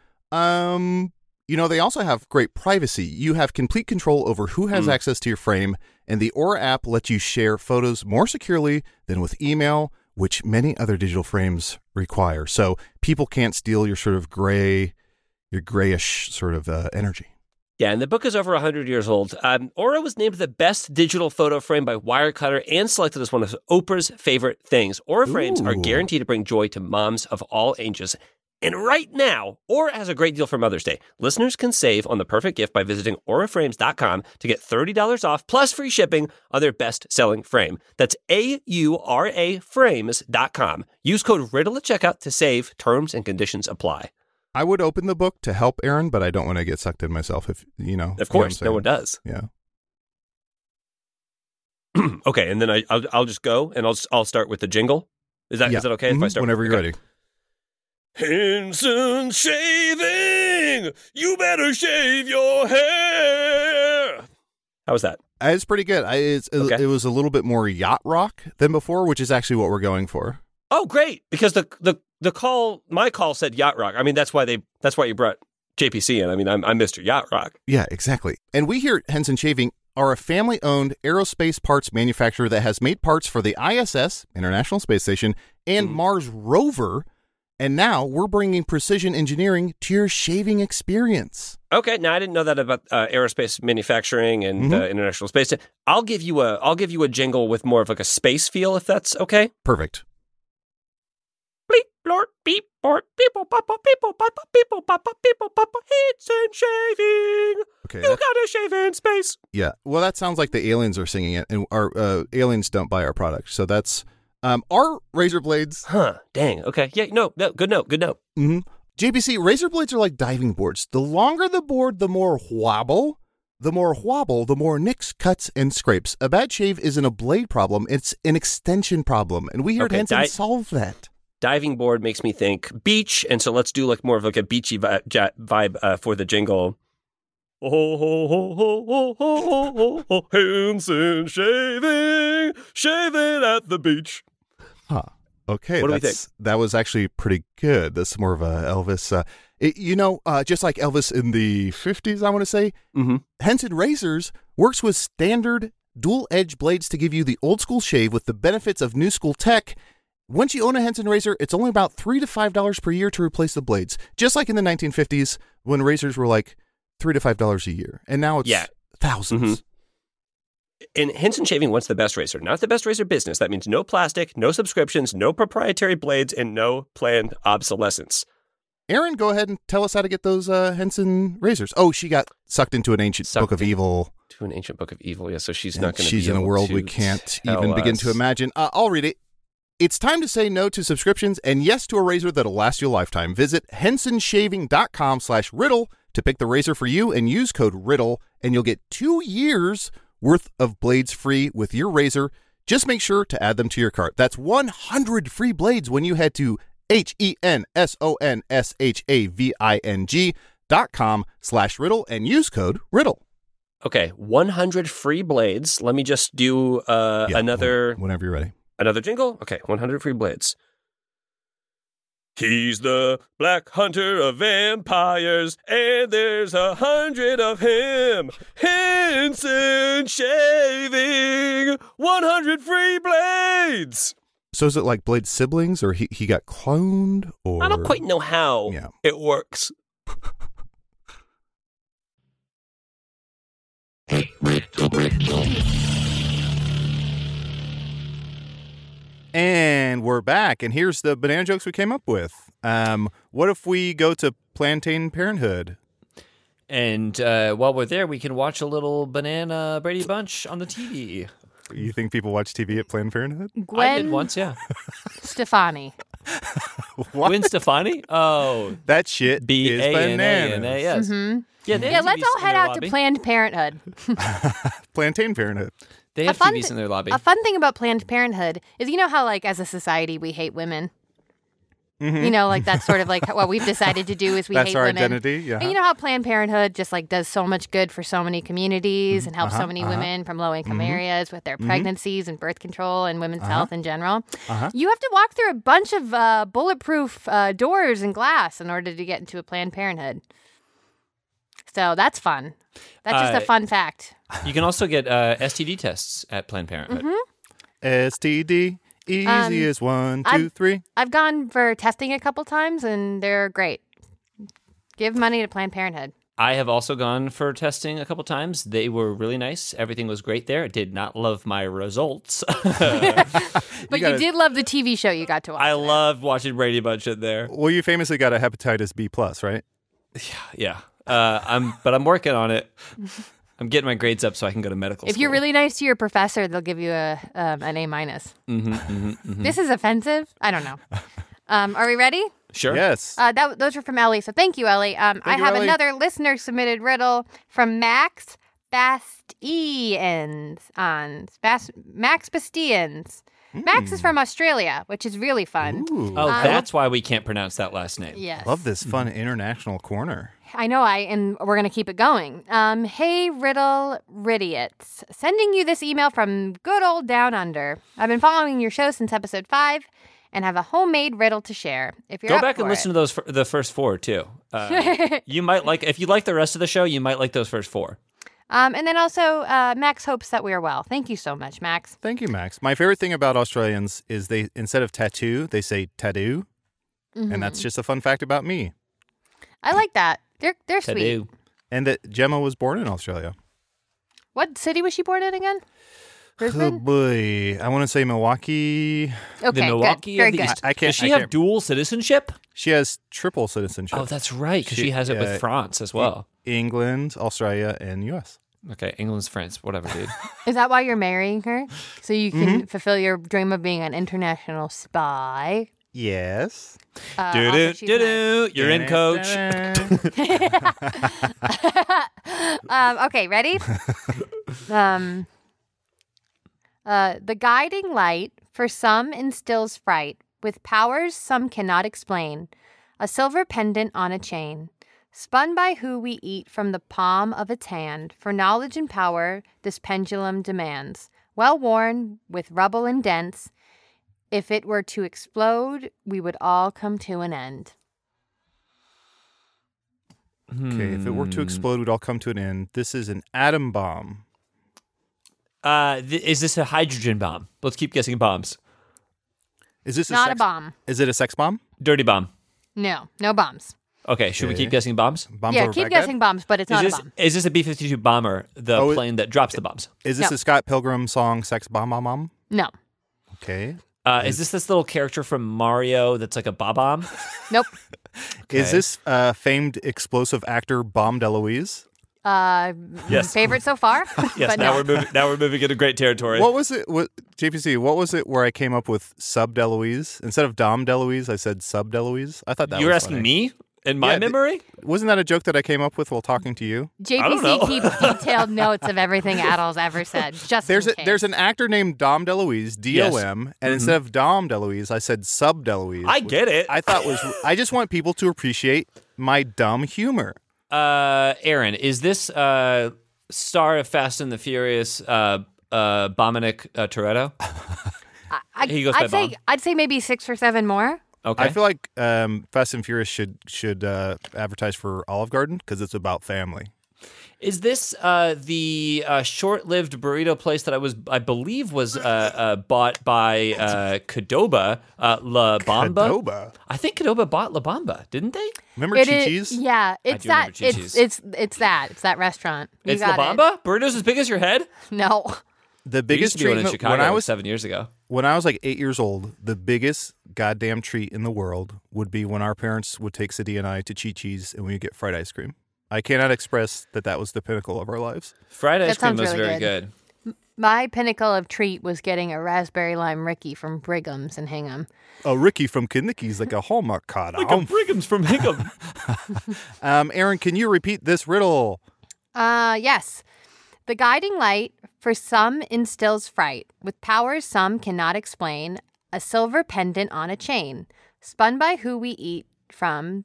They also have great privacy. You have complete control over who has access to your frame, and the Aura app lets you share photos more securely than with email, which many other digital frames require. So people can't steal your sort of grayish sort of energy. Yeah, and the book is over 100 years old. Aura was named the best digital photo frame by Wirecutter and selected as one of Oprah's favorite things. Aura frames are guaranteed to bring joy to moms of all ages. And right now, Aura has a great deal for Mother's Day. Listeners can save on the perfect gift by visiting auraframes.com to get $30 off plus free shipping on their best-selling frame. That's AURA frames.com. Use code RIDDLE at checkout to save. Terms and conditions apply. I would open the book to help Aaron, but I don't want to get sucked in myself if, Of course, no one does. Yeah. Okay, and then I'll just go, and I'll start with the jingle. Is that okay if I start? Whenever you're ready. Henson Shaving! You better shave your hair! How was that? It's pretty good. It was a little bit more yacht rock than before, which is actually what we're going for. Oh, great! Because my call said yacht rock. I mean, that's why you brought JPC in. I mean, I'm Mr. Yacht Rock. Yeah, exactly. And we here at Henson Shaving are a family-owned aerospace parts manufacturer that has made parts for the ISS, International Space Station, and Mars rover. And now we're bringing precision engineering to your shaving experience. Okay, now I didn't know that about aerospace manufacturing and International Space. I'll give you a jingle with more of like a space feel, if that's okay. Perfect. Bleep, blort, beep, bort, people, papa, Henson Shaving. Okay, you gotta shave in space. Yeah, well, that sounds like the aliens are singing it, and our aliens don't buy our product, so that's. Our razor blades. Huh. Dang. Okay. Yeah. No. Good note. Mm-hmm. JPC, razor blades are like diving boards. The longer the board, the more wobble. The more nicks, cuts, and scrapes. A bad shave isn't a blade problem. It's an extension problem. And we here at Henson solve that. Diving board makes me think beach. And so let's do like more of like a beachy vibe for the jingle. Oh, ho, ho, ho, ho, ho, ho, ho, Henson shaving at the beach. Huh. Okay. What do we think? That was actually pretty good. That's more of a Elvis. Just like Elvis in the 50s, I want to say, Henson Razors works with standard dual-edge blades to give you the old-school shave with the benefits of new-school tech. Once you own a Henson razor, it's only about $3 to $5 per year to replace the blades. Just like in the 1950s when razors were like $3 to $5 a year. And now it's thousands. Mm-hmm. And Henson Shaving wants the best razor, not the best razor business. That means no plastic, no subscriptions, no proprietary blades, and no planned obsolescence. Aaron, go ahead and tell us how to get those Henson razors. Oh, she got sucked into an ancient book of evil. To an ancient book of evil, yeah. So she's not going to be She's in a world we can't even begin to imagine. I'll read it. It's time to say no to subscriptions and yes to a razor that'll last you a lifetime. Visit HensonShaving.com/riddle to pick the razor for you and use code RIDDLE, and you'll get 2 years worth of blades free with your razor. Just make sure to add them to your cart. That's 100 free blades when you head to HENSONSHAVING.com/riddle and use code RIDDLE. Okay, 100 free blades. Let me just do another... Whenever you're ready. Another jingle? Okay, 100 free blades. He's the black hunter of vampires, and there's 100 of him. Henson Shaving, 100 free blades. So is it like Blade's siblings, or he got cloned? Or I don't quite know how it works. And we're back, and here's the banana jokes we came up with. What if we go to Planned Parenthood? And while we're there, we can watch a little Banana Brady Bunch on the TV. You think people watch TV at Planned Parenthood? Gwen I did once, yeah. Stefani. Gwen Stefani? Oh. That shit is bananas. Yes. Mm-hmm. Yeah, let's all head out to Planned Parenthood. Planned Parenthood. They have TVs in their lobby. A fun thing about Planned Parenthood is, you know how, like, as a society, we hate women? Mm-hmm. You know, like, that's sort of like what we've decided to do is we hate women. That's our identity, yeah. And you know how Planned Parenthood just, like, does so much good for so many communities and helps so many women from low-income areas with their pregnancies and birth control and women's health in general. You have to walk through a bunch of bulletproof doors and glass in order to get into a Planned Parenthood. So that's fun. That's just a fun fact. You can also get STD tests at Planned Parenthood. STD, easy as 1, 2, 3. I've gone for testing a couple times, and they're great. Give money to Planned Parenthood. I have also gone for testing a couple times. They were really nice. Everything was great there. I did not love my results. But you did love the TV show you got to watch. I loved watching Brady Bunch in there. Well, you famously got a hepatitis B+, right? Yeah. But I'm working on it. I'm getting my grades up so I can go to medical school. If you're really nice to your professor, they'll give you an A-. This is offensive? I don't know. Are we ready? Sure. Yes. Those are from Ellie, so thank you, Ellie. I have Ellie. another listener-submitted riddle from Max Bastians. Max Bastians. Max is from Australia, which is really fun. Ooh. That's why we can't pronounce that last name. Yes. Love this fun international corner. I know, and we're going to keep it going. Hey, Riddle Ridiots. Sending you this email from good old Down Under. I've been following your show since episode 5 and have a homemade riddle to share. If you're Go back and listen to those the first 4, too. You might like, if you like the rest of the show, you might like those first 4. And then also, Max hopes that we are well. Thank you so much, Max. Thank you, Max. My favorite thing about Australians is they, instead of tattoo, they say tattoo. And that's just a fun fact about me. I like that. They're sweet. Tattoo. And that Gemma was born in Australia. What city was she born in again? Brisbane? Oh, boy. I want to say Milwaukee. Okay, The Milwaukee good. Very of the good. East. I can't- Does she I have can't- dual citizenship? She has triple citizenship. Oh, that's right, because she has it with France as well. England, Australia, and U.S. Okay, England's France, whatever, dude. Is that why you're marrying her? So you can fulfill your dream of being an international spy? Yes. Also, she's nice. You're in, coach. Okay, ready? The guiding light for some instills fright, with powers some cannot explain. A silver pendant on a chain, spun by who we eat from the palm of its hand. For knowledge and power this pendulum demands. Well worn, with rubble and dents, if it were to explode, we would all come to an end. Okay, if it were to explode, we'd all come to an end. This is an atom bomb. Is this a hydrogen bomb? Let's keep guessing bombs. Is this Not a bomb. Is it a sex bomb? Dirty bomb. No bombs. Okay, should we Okay. keep guessing bombs? Bombs Yeah, over keep Baghdad? guessing bombs, but it's not a bomb. Is this a B-52 bomber, the Oh, plane that drops the bombs? Is this No. a Scott Pilgrim song, Sex Bomb Bomb Bomb? No. Okay. Is this little character from Mario that's like a bomb? Nope. Is this famed explosive actor Bomb DeLuise? Yes. Favorite so far? Yes. But Now no. we're moving into great territory. What was it? JPC, what was it where I came up with Sub DeLuise? Instead of Dom DeLuise, I said Sub DeLuise. I thought that You're was asking funny. me? In my memory? Wasn't that a joke that I came up with while talking to you? JPC keeps detailed notes of everything Adel's ever said. Just there's an actor named Dom DeLuise, D-O-M, yes. and instead of Dom DeLuise, I said Sub DeLuise. I get it. I just want people to appreciate my dumb humor. Aaron, is this star of Fast and the Furious Dominic Toretto? He goes by Bom. I'd say maybe 6 or 7 more. Okay. I feel like Fast and Furious should advertise for Olive Garden because it's about family. Is this the short-lived burrito place that I believe was bought by Qdoba, La Bamba? Qdoba? I think Qdoba bought La Bamba, didn't they? Remember Chi-Chi's? Yeah, it's that. It's that restaurant. You it's La Bamba? Burritos as big as your head? No. The biggest treat treat in Chicago when I was 7 years ago. When I was like 8 years old, the biggest goddamn treat in the world would be when our parents would take Sadie and I to Chi-Chi's and we would get fried ice cream. I cannot express that was the pinnacle of our lives. Fried ice cream was really very good. My pinnacle of treat was getting a raspberry lime Ricky from Brigham's in Hingham. A Ricky from Kinnicky's like a Hallmark card. Like a Brigham's from Hingham. Aaron, can you repeat this riddle? Yes. The guiding light for some instills fright, with powers some cannot explain, a silver pendant on a chain, spun by who we eat from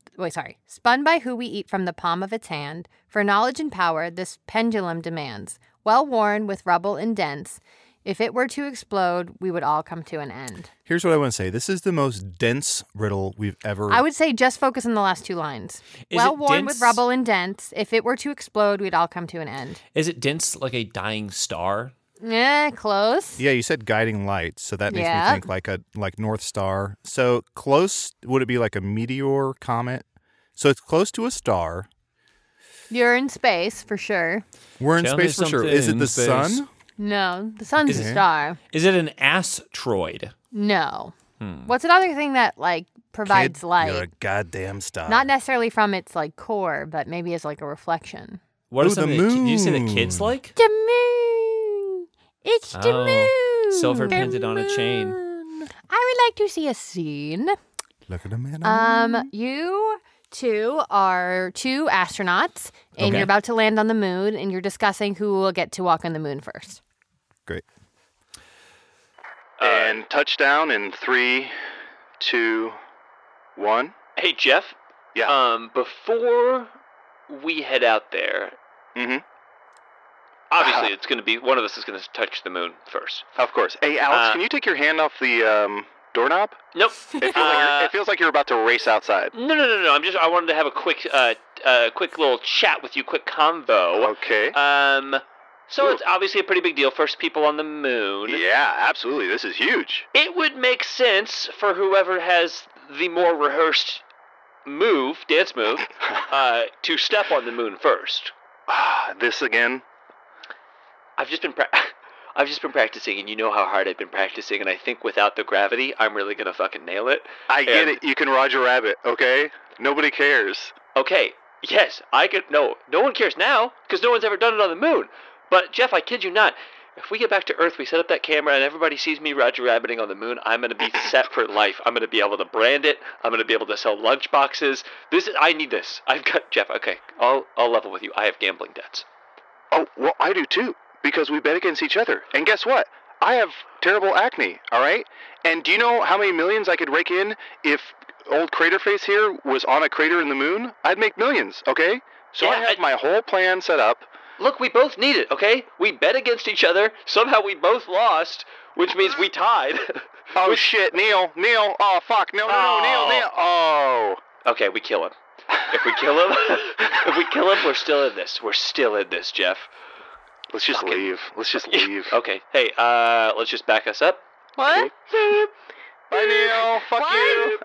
the palm of its hand. For knowledge and power this pendulum demands, well worn with rubble and dents. If it were to explode, we would all come to an end. Here's what I want to say. This is the most dense riddle we've ever... I would say just focus on the last 2 lines. Well worn with rubble and dents. If it were to explode, we'd all come to an end. Is it dense like a dying star? Close. Yeah, you said guiding light, so that makes me think like North Star. So close, would it be like a meteor, comet? So it's close to a star. You're in space, for sure. We're in space for sure. Is it the sun? No, the sun's a star. Is it an asteroid? No. What's another thing that provides light? You're a goddamn star. Not necessarily from its core, but maybe as a reflection. What is the moon? Do you say the kids like? The moon. It's the moon. Silver pendant on a chain. I would like to see a scene. Look at the man. You two are 2 astronauts, and you're about to land on the moon, and you're discussing who will get to walk on the moon first. Great. And touchdown in 3, 2, 1. Hey, Jeff. Yeah. Before we head out there, obviously it's going to be one of us is going to touch the moon first. Of course. Hey, Alex, can you take your hand off the doorknob? Nope. It feels like you're about to race outside. No. I wanted to have a quick little chat with you, quick convo. Okay. So it's obviously a pretty big deal. First people on the moon. Yeah, absolutely. This is huge. It would make sense for whoever has the more rehearsed dance move, to step on the moon first. This again? I've just been practicing, and you know how hard I've been practicing, and I think without the gravity, I'm really gonna fucking nail it. I get it. You can Roger Rabbit, okay? Nobody cares. Okay, yes, I could. No one cares now, because no one's ever done it on the moon. But, Jeff, I kid you not, if we get back to Earth, we set up that camera, and everybody sees me Roger Rabbiting on the moon, I'm going to be set for life. I'm going to be able to brand it. I'm going to be able to sell lunch boxes. I need this. I've got, Jeff, okay, I'll level with you. I have gambling debts. Oh, well, I do too, because we bet against each other. And guess what? I have terrible acne, all right? And do you know how many millions I could rake in if old Craterface here was on a crater in the moon? I'd make millions, okay? So I have my whole plan set up. Look, we both need it, okay? We bet against each other. Somehow we both lost, which means we tied. Oh, shit, Neil. Oh, fuck. No, Neil. Oh. Okay, we kill him. If we kill him, we're still in this. We're still in this, Jeff. Let's just leave. Okay, hey, let's just back us up. What? Okay. Bye, Neil. Fuck you.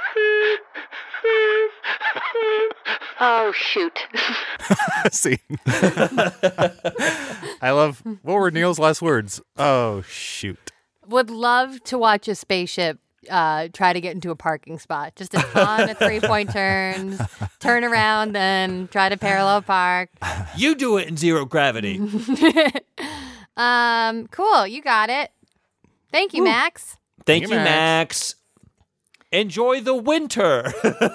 Oh, shoot. See. I love, what were Neil's last words? Oh, shoot. Would love to watch a spaceship try to get into a parking spot. Just a ton of 3-point turns, turn around, then try to parallel park. You do it in zero gravity. Cool. You got it. Thank you, Max. Thank you, Max. Enjoy the winter.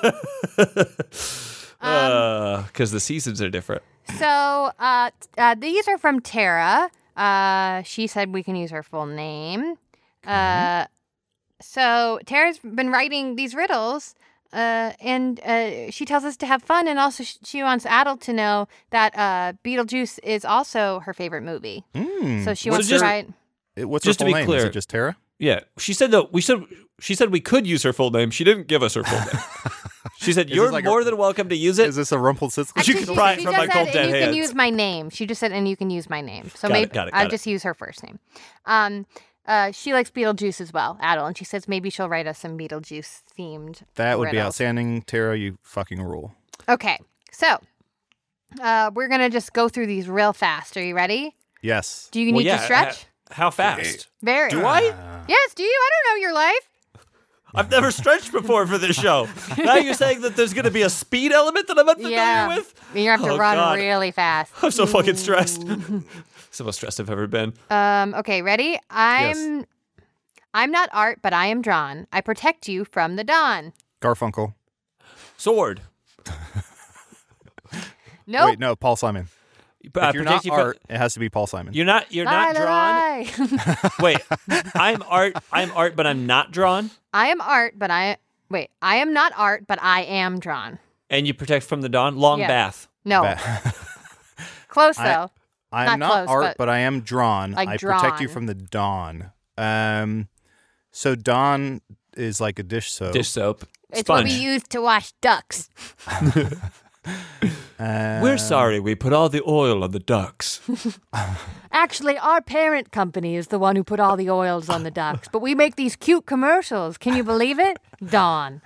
Because the seasons are different. So these are from Tara. She said we can use her full name. So Tara's been writing these riddles, and she tells us to have fun, and also she wants Adel to know that Beetlejuice is also her favorite movie. So she wants to write. What's just her full to be name? clear, Is it just Tara? Yeah, she said that She said we could use her full name. She didn't give us her full name. She said you're like more than welcome to use it. Is this a Rumpelstiltskin? Actually, You can pry it from my cold dead and you hands. can use my name. She just said, and you can use my name. So Got it. I'll just use her first name. She likes Beetlejuice as well, Adel, and she says maybe she'll write us some Beetlejuice themed. That would be riddles. outstanding, Tara. You fucking rule. Okay, so we're gonna just go through these real fast. Are you ready? Yes. Do you need to stretch? How fast? Very. Do I? Yes. Do you? I don't know your life. I've never stretched before for this show. Now you're saying that there's going to be a speed element that I'm unfamiliar with? You have to run really fast. I'm so fucking stressed. So most stressed I've ever been. Okay, ready? I'm not art, but I am drawn. I protect you from the dawn. Garfunkel. Sword. Nope. Wait, no, Paul Simon. If you're not art, it has to be Paul Simon. You're not drawn. Wait, I'm art, but I'm not drawn. I am art, but I am not art, but I am drawn. And you protect from the dawn. Long bath. No. Close though. I'm not close, art, but I am drawn. Like I drawn. protect you from the dawn. So dawn is like a dish soap. Dish soap. It's Sponge. what we use to wash ducks. We're sorry we put all the oil on the ducks. Actually, our parent company is the one who put all the oils on the ducks, but we make these cute commercials. Can you believe it? Dawn.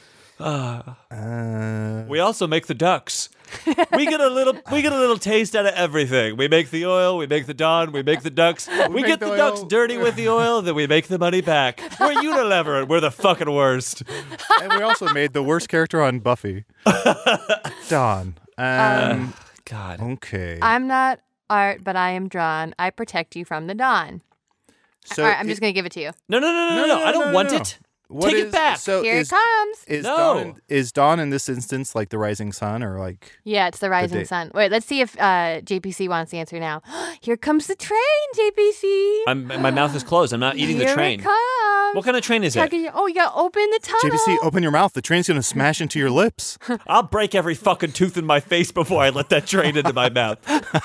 We also make the ducks. We get a little taste out of everything. We make the oil, we make the dawn, we make the ducks. We get the ducks dirty with the oil, then we make the money back. We're Unilever and we're the fucking worst. And we also made the worst character on Buffy. Dawn. God. Okay. I'm not art, but I am drawn. I protect you from the dawn. So all right, I'm just going to give it to you. No. I don't want it. Take it back. So Here it comes. Is dawn in this instance like the rising sun or like? Yeah, it's the rising sun. Wait, let's see if JPC wants the answer now. Here comes the train, JPC. My mouth is closed. I'm not eating the train. Here it comes. What kind of train is it? Oh, you got to open the tunnel. JPC, open your mouth. The train's going to smash into your lips. I'll break every fucking tooth in my face before I let that train into my mouth.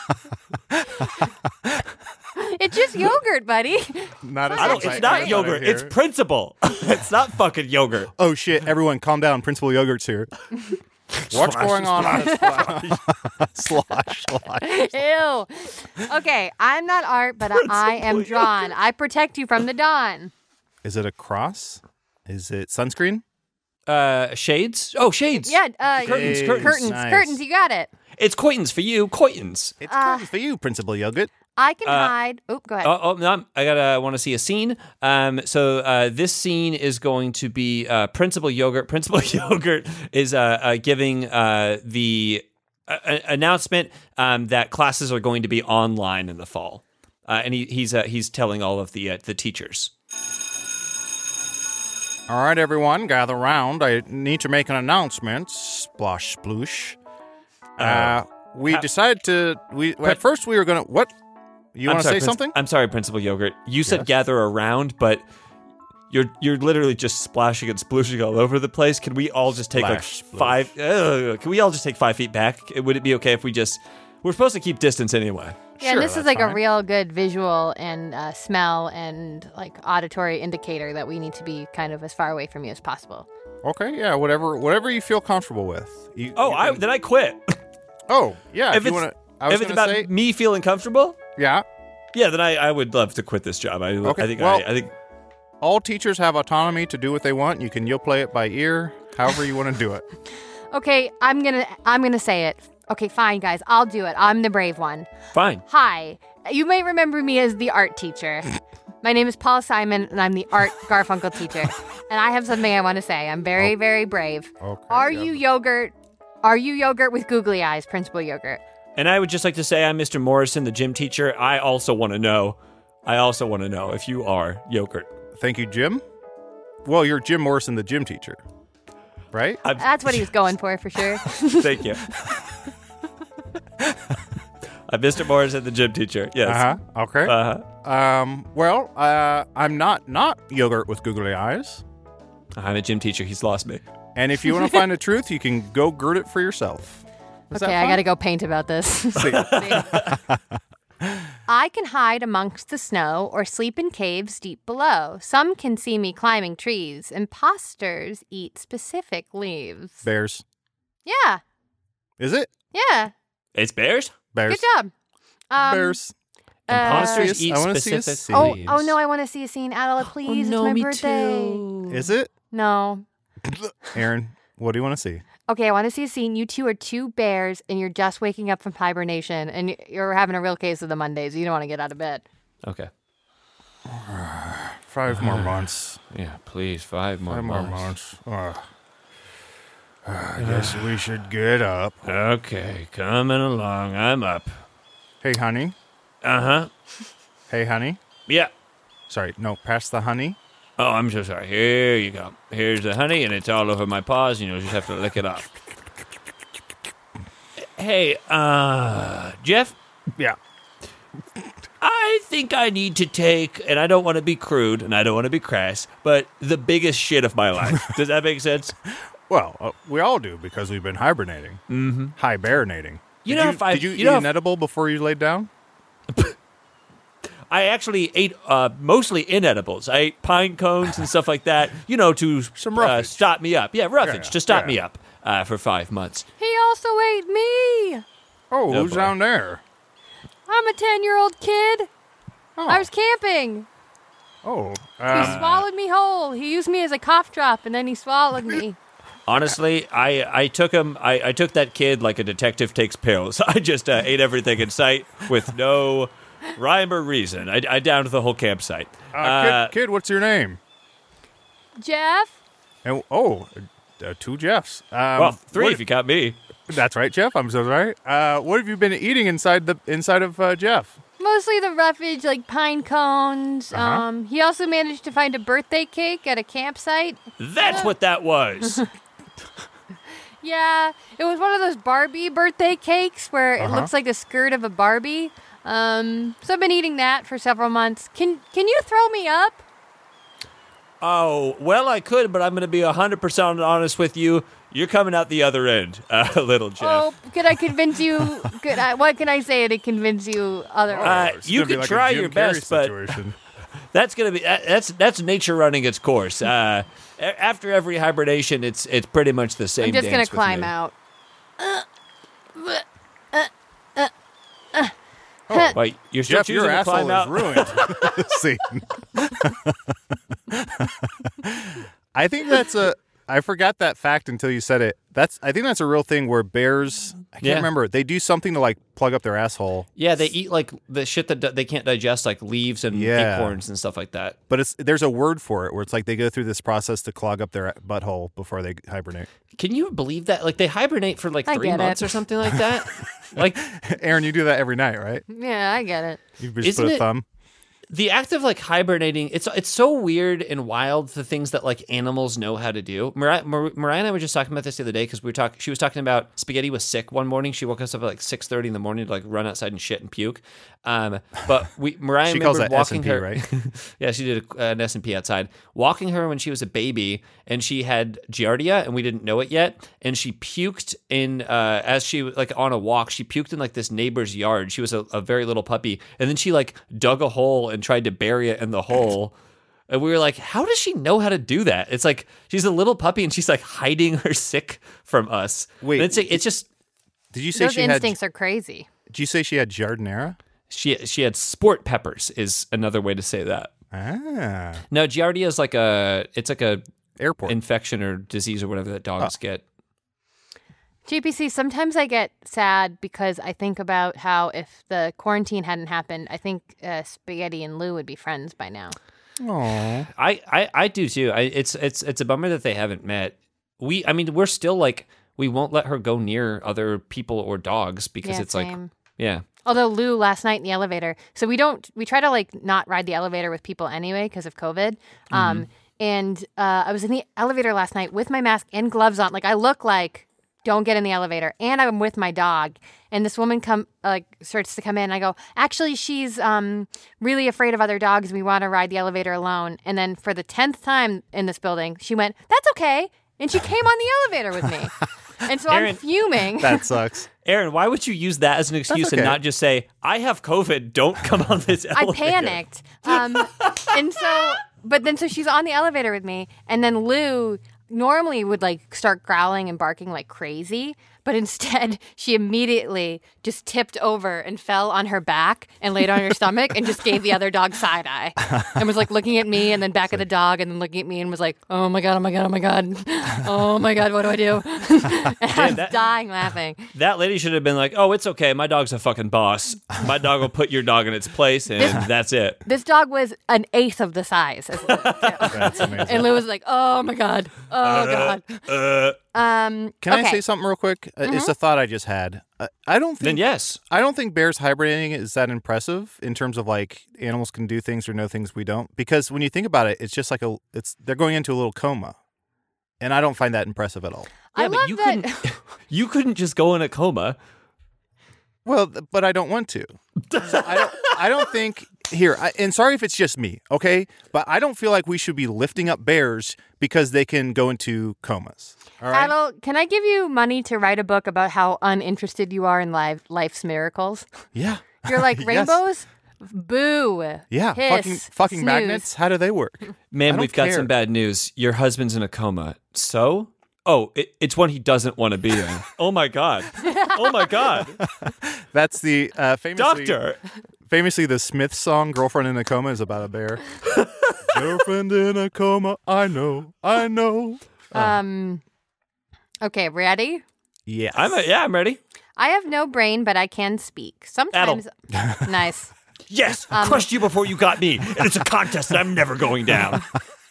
It's just yogurt, buddy. It's not yogurt. It's Principal. It's not fucking yogurt. Oh, shit. Everyone calm down. Principal Yogurt's here. What's going on? Slosh. Ew. Okay, I'm not art, but I am drawn. I protect you from the dawn. Is it a cross? Is it sunscreen? Shades? Oh, shades. Yeah, Curtains. Nice. Curtains, you got it. It's coitins for you. Coitins. It's curtains for you, Principal Yogurt. I can hide. Oh, go ahead. No, I want to see a scene. So this scene is going to be Principal Yogurt. Principal Yogurt is giving the announcement that classes are going to be online in the fall, and he's telling all of the teachers. All right, everyone, gather round. I need to make an announcement. Splosh, sploosh. We decided to. At first we were gonna. What? You want to say something? I'm sorry, Principal Yogurt. You said gather around, but you're literally just splashing and splooshing all over the place. Can we all just take Splash, 5? Can we all just take 5 feet back? Would it be okay if we just? We're supposed to keep distance anyway. Yeah, and this is like a real good visual and smell and like auditory indicator that we need to be kind of as far away from you as possible. Okay, yeah, whatever you feel comfortable with. Then I quit. Oh, yeah. If it's about me feeling comfortable, yeah, then I would love to quit this job. I think all teachers have autonomy to do what they want. You'll play it by ear, however you want to do it. Okay, I'm gonna say it. Okay, fine, guys, I'll do it. I'm the brave one. Fine. Hi, you may remember me as the art teacher. My name is Paul Simon, and I'm the art Garfunkel teacher. And I have something I want to say. I'm very, very brave. Okay, Are you yogurt with googly eyes, Principal Yogurt? And I would just like to say I'm Mr. Morrison, the gym teacher. I also want to know if you are yogurt. Thank you, Jim. Well, you're Jim Morrison, the gym teacher, right? That's what he was going for sure. Thank you. I'm Mr. Morrison, the gym teacher. Yes. Okay. Well, I'm not yogurt with googly eyes. I'm a gym teacher. He's lost me. And if you want to find the truth, you can go gird it for yourself. Okay, I got to go paint about this. See. I can hide amongst the snow or sleep in caves deep below. Some can see me climbing trees. Imposters eat specific leaves. Bears. Yeah. Is it? Yeah. It's bears? Bears. Good job. Bears. Imposters eat I wanna see a specific scene. leaves. Oh no, I want to see a scene. Adela, please. no, it's my me birthday. too. Is it? No. Aaron, what do you want to see? Okay, I want to see a scene. You two are two bears, and you're just waking up from hibernation, and you're having a real case of the Mondays. You don't want to get out of bed. Okay. 5 more months. Yeah, please. 5 more 5 more months. months. I guess we should get up. Okay, coming along. I'm up. Hey, honey. Uh-huh. Hey, honey. Yeah. Sorry, no, pass the honey. Oh, I'm so sorry. Here you go. Here's the honey, and it's all over my paws. You just have to lick it off. Hey, Jeff? Yeah. I think I need to take, and I don't want to be crude, and I don't want to be crass, but the biggest shit of my life. Does that make sense? Well, we all do because we've been hibernating. Mm-hmm. Hibernating. Did you eat an edible before you laid down? I actually ate mostly inedibles. I ate pine cones and stuff like that, to Some roughage. stop me up. Yeah, roughage Yeah, to stop yeah. me up for 5 months. He also ate me. Oh, who's boy. down there? I'm a 10-year-old kid. Oh. I was camping. Oh. He swallowed me whole. He used me as a cough drop, and then he swallowed me. Honestly, I took him. I took that kid like a detective takes pills. I just ate everything in sight with no rhyme or reason. I downed the whole campsite. Kid, what's your name? Jeff? And 2 Jeffs. Well, 3 if you count me. That's right, Jeff. I'm so sorry. What have you been eating inside of Jeff? Mostly the roughage, like pine cones. Uh-huh. He also managed to find a birthday cake at a campsite. That's what that was. Yeah, it was one of those Barbie birthday cakes where it looks like the skirt of a Barbie. So I've been eating that for several months. Can you throw me up? Oh, well, I could, but I'm going to be 100% honest with you. You're coming out the other end, little Jeff. Oh, could I convince you? What can I say to convince you otherwise? It's You gonna be can like a try Jim your Carrey best, but situation. that's going to be that's nature running its course. After every hibernation, it's pretty much the same. I'm just going to climb out. Wait, you're still Jeff, choosing your to climb asshole is out? ruined. See. I think I forgot that fact until you said it. I think that's a real thing where bears, I can't remember, they do something to like plug up their asshole. Yeah, they eat like the shit that they can't digest, like leaves and acorns and stuff like that. But there's a word for it where it's like they go through this process to clog up their butthole before they hibernate. Can you believe that? Like they hibernate for like I 3 get months it. or something like that? Like Aaron, you do that every night, right? Yeah, I get it. You just Isn't put a it- thumb. the act of like hibernating, it's so weird and wild, the things that like animals know how to do. Mariah and I were just talking about this the other day because she was talking about Spaghetti was sick one morning. She woke us up at like 6:30 in the morning to like run outside and shit and puke. But Mariah She calls remembered that walking S&P, her. right? Yeah, she did an S&P outside. Walking her when she was a baby, and she had Giardia, and we didn't know it yet. And she puked in as she was like on a walk. She puked in like this neighbor's yard. She was a very little puppy, and then she like dug a hole and tried to bury it in the hole. And we were like, how does she know how to do that? It's like she's a little puppy and she's like hiding her sick from us. Wait, and it's just Did you say Those she instincts are crazy. Did you say she had Giardinera? she had sport peppers is another way to say that. Ah, No, Giardia is like a airport. infection or disease or whatever that dogs get. GPC, sometimes I get sad because I think about how if the quarantine hadn't happened, I think Spaghetti and Lou would be friends by now. Aww. I do too. It's a bummer that they haven't met. We're still like we won't let her go near other people or dogs because Yeah, it's like same. yeah. Although Lou last night in the elevator, so we try to like not ride the elevator with people anyway because of COVID. and I was in the elevator last night with my mask and gloves on. Like, I look like don't get in the elevator, and I'm with my dog. And this woman starts to come in. And I go, actually, she's really afraid of other dogs. We want to ride the elevator alone. And then for the 10th time in this building, she went, that's okay. And she came on the elevator with me. And so Aaron, I'm fuming. That sucks. Aaron, why would you use that as an excuse and not just say, I have COVID, don't come on this elevator? I panicked. So she's on the elevator with me. And then Lou normally would like start growling and barking like crazy. But instead, she immediately just tipped over and fell on her back and laid on her stomach and just gave the other dog side eye and was like looking at me and then back at the dog and then looking at me and was like, oh my God, oh my God, oh my God. Oh my God, what do I do? And I was dying laughing. That lady should have been like, oh, it's okay. My dog's a fucking boss. My dog will put your dog in its place and that's it. This dog was an eighth of the size. That's amazing. And Lou was like, oh my God, oh God. Can I say something real quick? It's a thought I just had. I don't think. Then yes. I don't think bears hibernating is that impressive in terms of like animals can do things or know things we don't. Because when you think about it, it's just like they're going into a little coma, and I don't find that impressive at all. Yeah, but you couldn't just go in a coma. Well, but I don't want to. So I don't think here. And sorry if it's just me, okay? But I don't feel like we should be lifting up bears because they can go into comas. All right? Adel, can I give you money to write a book about how uninterested you are in life's miracles? Yeah. You're like, rainbows? Yes. Boo. Yeah. Hiss, fucking snooze. magnets. How do they work? Man, we've got some bad news. Your husband's in a coma. So? Oh, it's one he doesn't want to be in. Oh my God. Oh my God. That's the Doctor. Famously, the Smiths song "Girlfriend in a Coma" is about a bear. Girlfriend in a coma. I know. Okay, ready? Yes. I'm ready. I have no brain, but I can speak. Sometimes. Nice. Yes, crushed you before you got me, and it's a contest, and I'm never going down.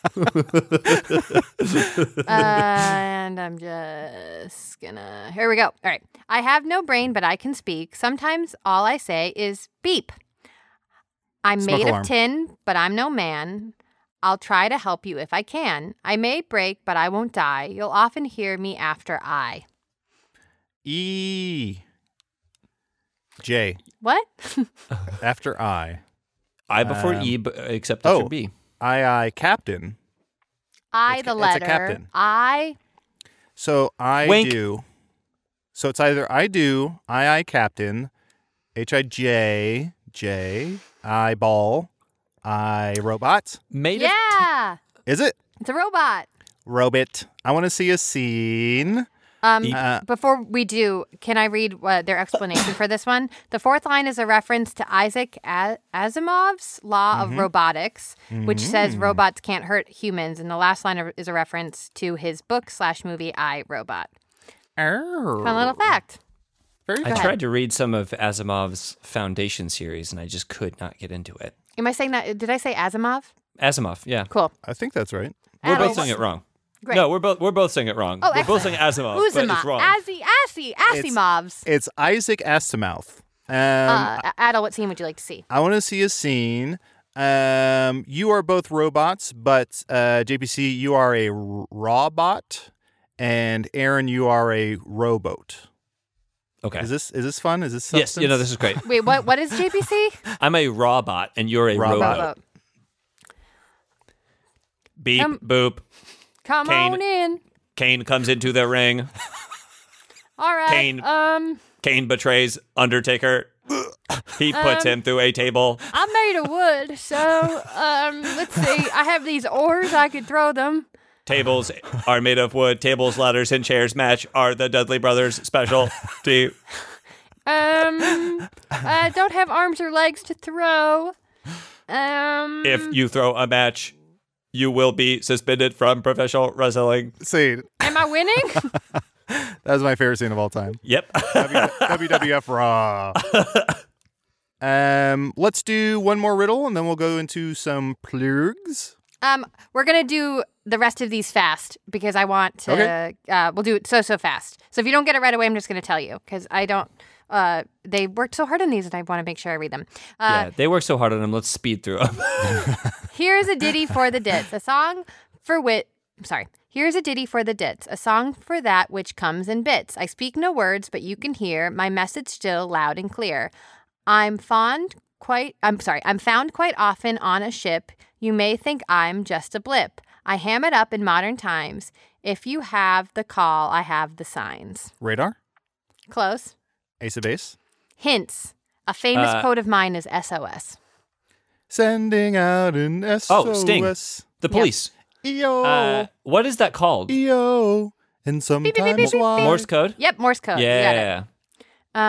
And I'm just gonna. Here we go. All right. I have no brain, but I can speak. Sometimes all I say is beep. I'm Smoke made alarm. of tin, but I'm no man. I'll try to help you if I can. I may break, but I won't die. You'll often hear me after I. E. J. What? After I. I before E, but except after B. I, captain. I, the letter. It's a captain. I. So I Wink. do. So it's either I do, I, captain, H-I-J, J, I, ball, I, robot. Made of Yeah. Is it? It's a robot. Robot. I want to see a scene. Before we do, can I read their explanation for this one? The fourth line is a reference to Isaac Asimov's law of robotics, which says robots can't hurt humans. And the last line is a reference to his book/movie, I, Robot. Oh. Fun little fact. Very I good. tried to read some of Asimov's Foundation series, and I just could not get into it. Am I saying that? Did I say Asimov? Asimov, yeah. Cool. I think that's right. We're Adel, both saying it wrong. Great. No, we're both saying it wrong. Oh, we're both saying Asimov, but it's wrong. Asimovs. It's Isaac Asimov's. Adel, what scene would you like to see? I want to see a scene. You are both robots, but JPC, you are a robot, and Aaron, you are a rowboat. Okay. Is this fun? Is this Yes, substance? this is great. Wait, what is JPC? I'm a robot, and you're a Robot. robot. Beep, boop. Come Kane. on in. Kane comes into the ring. All right. Kane. Kane betrays Undertaker. He puts him through a table. I'm made of wood, so let's see. I have these oars. I could throw them. Tables are made of wood. Tables, ladders, and chairs match are the Dudley Brothers specialty. I don't have arms or legs to throw. If you throw a match, you will be suspended from professional wrestling. See, am I winning? that was my favorite scene of all time. Yep. WWF Raw. Let's do one more riddle, and then we'll go into some plugs. We're gonna do the rest of these fast because I want to. Okay. We'll do it so fast. So if you don't get it right away, I'm just gonna tell you because I don't. They worked so hard on these, and I want to make sure I read them. Yeah, they work so hard on them. Let's speed through them. Here's a ditty for the dits, a song Here's a ditty for the dits, a song for that which comes in bits. I speak no words, but you can hear my message still loud and clear. I'm found quite often on a ship. You may think I'm just a blip. I ham it up in modern times. If you have the call, I have the signs. Radar? Close. Ace of Base? Hints. A famous quote of mine is SOS. Sending out an SOS. Oh, Sting. The police. EO. What is that called? EO. And sometimes why? Morse code? Yep, Morse code. Yeah. You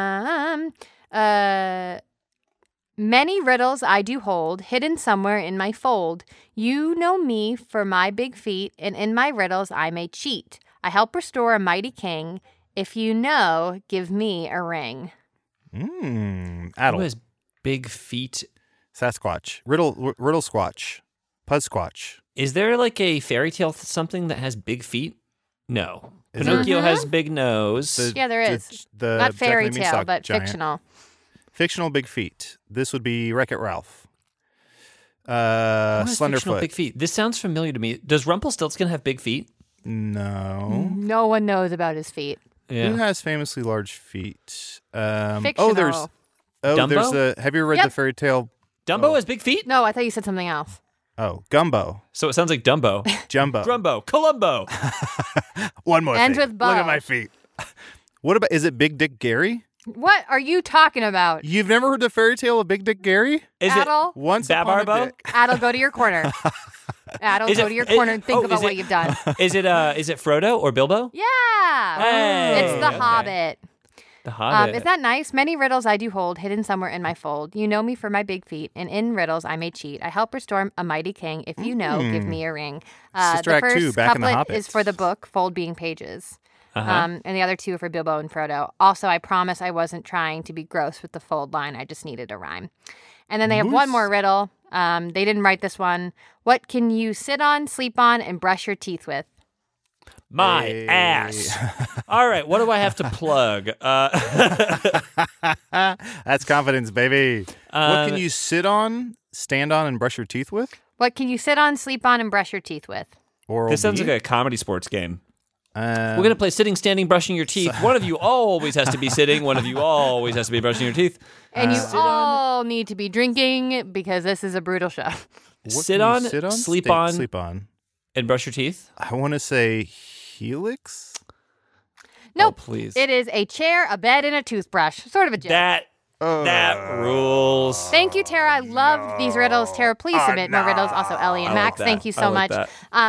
got it. Many riddles I do hold, hidden somewhere in my fold. You know me for my big feet, and in my riddles I may cheat. I help restore a mighty king. If you know, give me a ring. Adel. Who has big feet? Sasquatch. Riddle Squatch. Puzz Squatch. Is there like a fairy tale something that has big feet? No. Pinocchio has big nose. There is. Not fairy tale, but giant. Fictional. Fictional big feet. This would be Wreck-It Ralph. Slenderfoot. Big feet. This sounds familiar to me. Does Rumpelstiltskin have big feet? No. No one knows about his feet. Yeah. Who has famously large feet? Fictional. Dumbo? Have you read the fairy tale? Dumbo has big feet? No, I thought you said something else. Oh, Gumbo. So it sounds like Dumbo. Jumbo. Grumbo. Columbo. One more Ends thing. with Bo. Look at my feet. What about, is it Big Dick Gary? What are you talking about? You've never heard the fairy tale of Big Dick Gary? Is Adel? Once upon a Babarbo? dick. Adel, go to your corner. Adel, go to your corner and think about what you've done. Is it Frodo or Bilbo? Yeah. Hey, It's the Hobbit. The Hobbit. Is that nice? Many riddles I do hold, hidden somewhere in my fold. You know me for my big feet, and in riddles I may cheat. I help restore a mighty king. If you know, give me a ring. Sister The Act 2, first Back in the couplet Hobbits. is for the book, fold being pages. Uh-huh. And the other two are for Bilbo and Frodo. Also, I promise I wasn't trying to be gross with the fold line. I just needed a rhyme. And then they have one more riddle. They didn't write this one. What can you sit on, sleep on, and brush your teeth with? My ass. All right, what do I have to plug? That's confidence, baby. What can you sit on, stand on, and brush your teeth with? What can you sit on, sleep on, and brush your teeth with? This sounds like a comedy sports game. We're going to play sitting, standing, brushing your teeth. One of you always has to be sitting. One of you always has to be brushing your teeth. And you all need to be drinking because this is a brutal show. Sit on, sleep on, and brush your teeth. I want to say Helix? Nope. Oh, please. It is a chair, a bed, and a toothbrush. Sort of a joke. That rules. Thank you, Tara. I love these riddles. Tara, please submit more riddles. Also, Ellie and Max, thank you so much.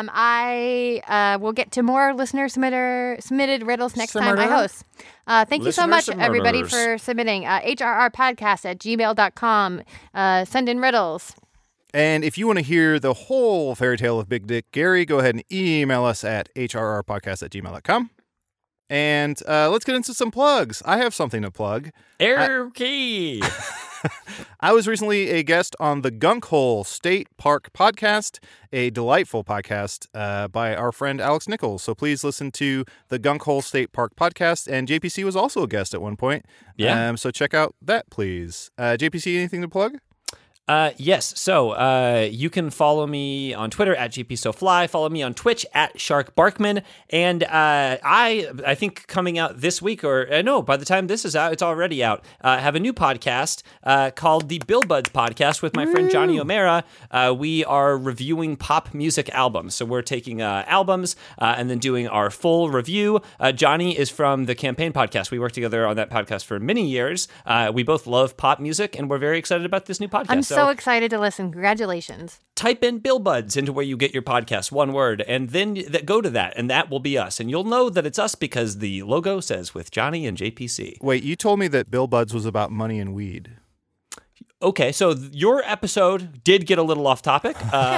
I will get to more listener submitted riddles next time I host. Thank you so much, everybody, for submitting. HRRpodcast@gmail.com. Send in riddles. And if you want to hear the whole fairy tale of Big Dick Gary, go ahead and email us at hrrpodcast@gmail.com. And let's get into some plugs. I have something to plug. Key. I was recently a guest on the Gunk Hole State Park podcast, a delightful podcast by our friend Alex Nichols. So please listen to the Gunk Hole State Park podcast. And JPC was also a guest at one point. Yeah. So check out that, please. JPC, anything to plug? Yes. So you can follow me on Twitter at GPSoFly. Follow me on Twitch at Shark Barkman. And I think coming out this week, or no, by the time this is out, it's already out. Have a new podcast called the Bill Buds Podcast with my friend Johnny O'Mara. We are reviewing pop music albums. So we're taking albums and then doing our full review. Johnny is from the Campaign Podcast. We worked together on that podcast for many years. We both love pop music, and we're very excited about this new podcast. I'm so excited to listen. Congratulations. Type in Bill Buds into where you get your podcast, one word, and then go to that, and that will be us. And you'll know that it's us because the logo says with Johnny and JPC. Wait, you told me that Bill Buds was about money and weed. Okay, so your episode did get a little off topic,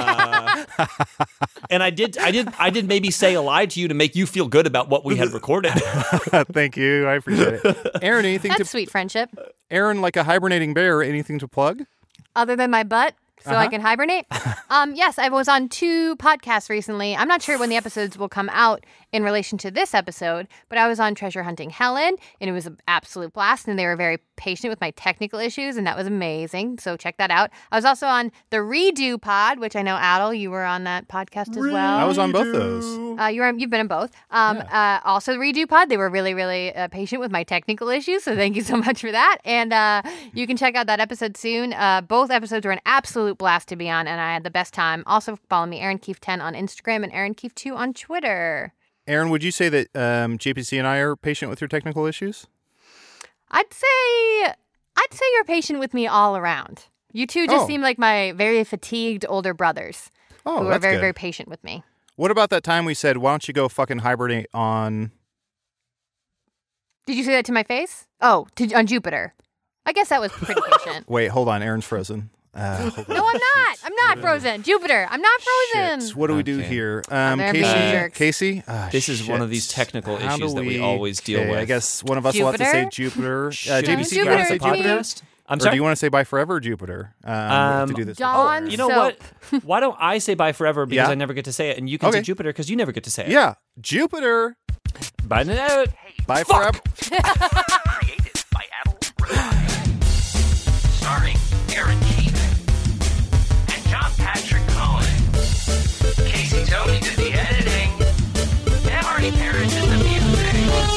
and I did maybe say a lie to you to make you feel good about what we had recorded. Thank you, I appreciate it. Aaron, anything That's sweet friendship. Aaron, like a hibernating bear, anything to plug? Other than my butt, so I can hibernate? Yes, I was on 2 podcasts recently. I'm not sure when the episodes will come out in relation to this episode, but I was on Treasure Hunting Helen, and it was an absolute blast, and they were very patient with my technical issues, and that was amazing. So check that out. I was also on the Redo Pod, which I know, Adel, you were on that podcast as well. I was on both those. You've been in both. Also the Redo Pod, they were really, really patient with my technical issues, so thank you so much for that. And you can check out that episode soon. Both episodes were an absolute blast to be on, and I had the best time. Also follow me, Aaron Keefe 10 on Instagram and Aaron Keefe 2 on Twitter. Aaron, would you say that JPC and I are patient with your technical issues? I'd say you're patient with me all around. You two just seem like my very fatigued older brothers who are very, very patient with me. What about that time we said, why don't you go fucking hibernate on... Did you say that to my face? Oh, on Jupiter. I guess that was pretty patient. Wait, hold on. Aaron's frozen. No, I'm not. I'm not frozen. Jupiter, I'm not frozen. Shit. What do we do here? Casey? This is one of these technical issues that we always deal with. I guess one of us will have to say Jupiter. JPC, do you want to say Jupiter? I'm sorry? Or do you want to say bye forever or Jupiter? To do this. Dawn you know what? Why don't I say bye forever because I never get to say it, and you can say Jupiter because you never get to say it. Yeah, Jupiter. Bye now. Bye forever. Created by Adel Revine. Starring Aaron Keefe and John Patrick Cohen. Casey Tony did the editing. And Marty Parrish did the music.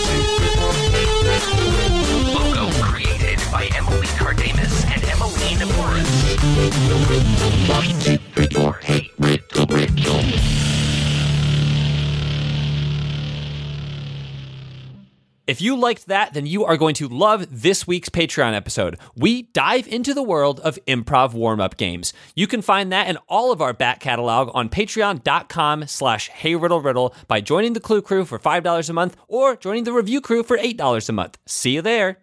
Logo created by Emily Cardamus and Emmeline Morris. Hey, Riddle. If you liked that, then you are going to love this week's Patreon episode. We dive into the world of improv warm-up games. You can find that and all of our back catalog on patreon.com/HeyRiddleRiddle by joining the Clue Crew for $5 a month or joining the Review Crew for $8 a month. See you there.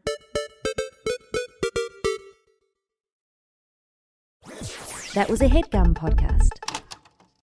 That was a HeadGum podcast.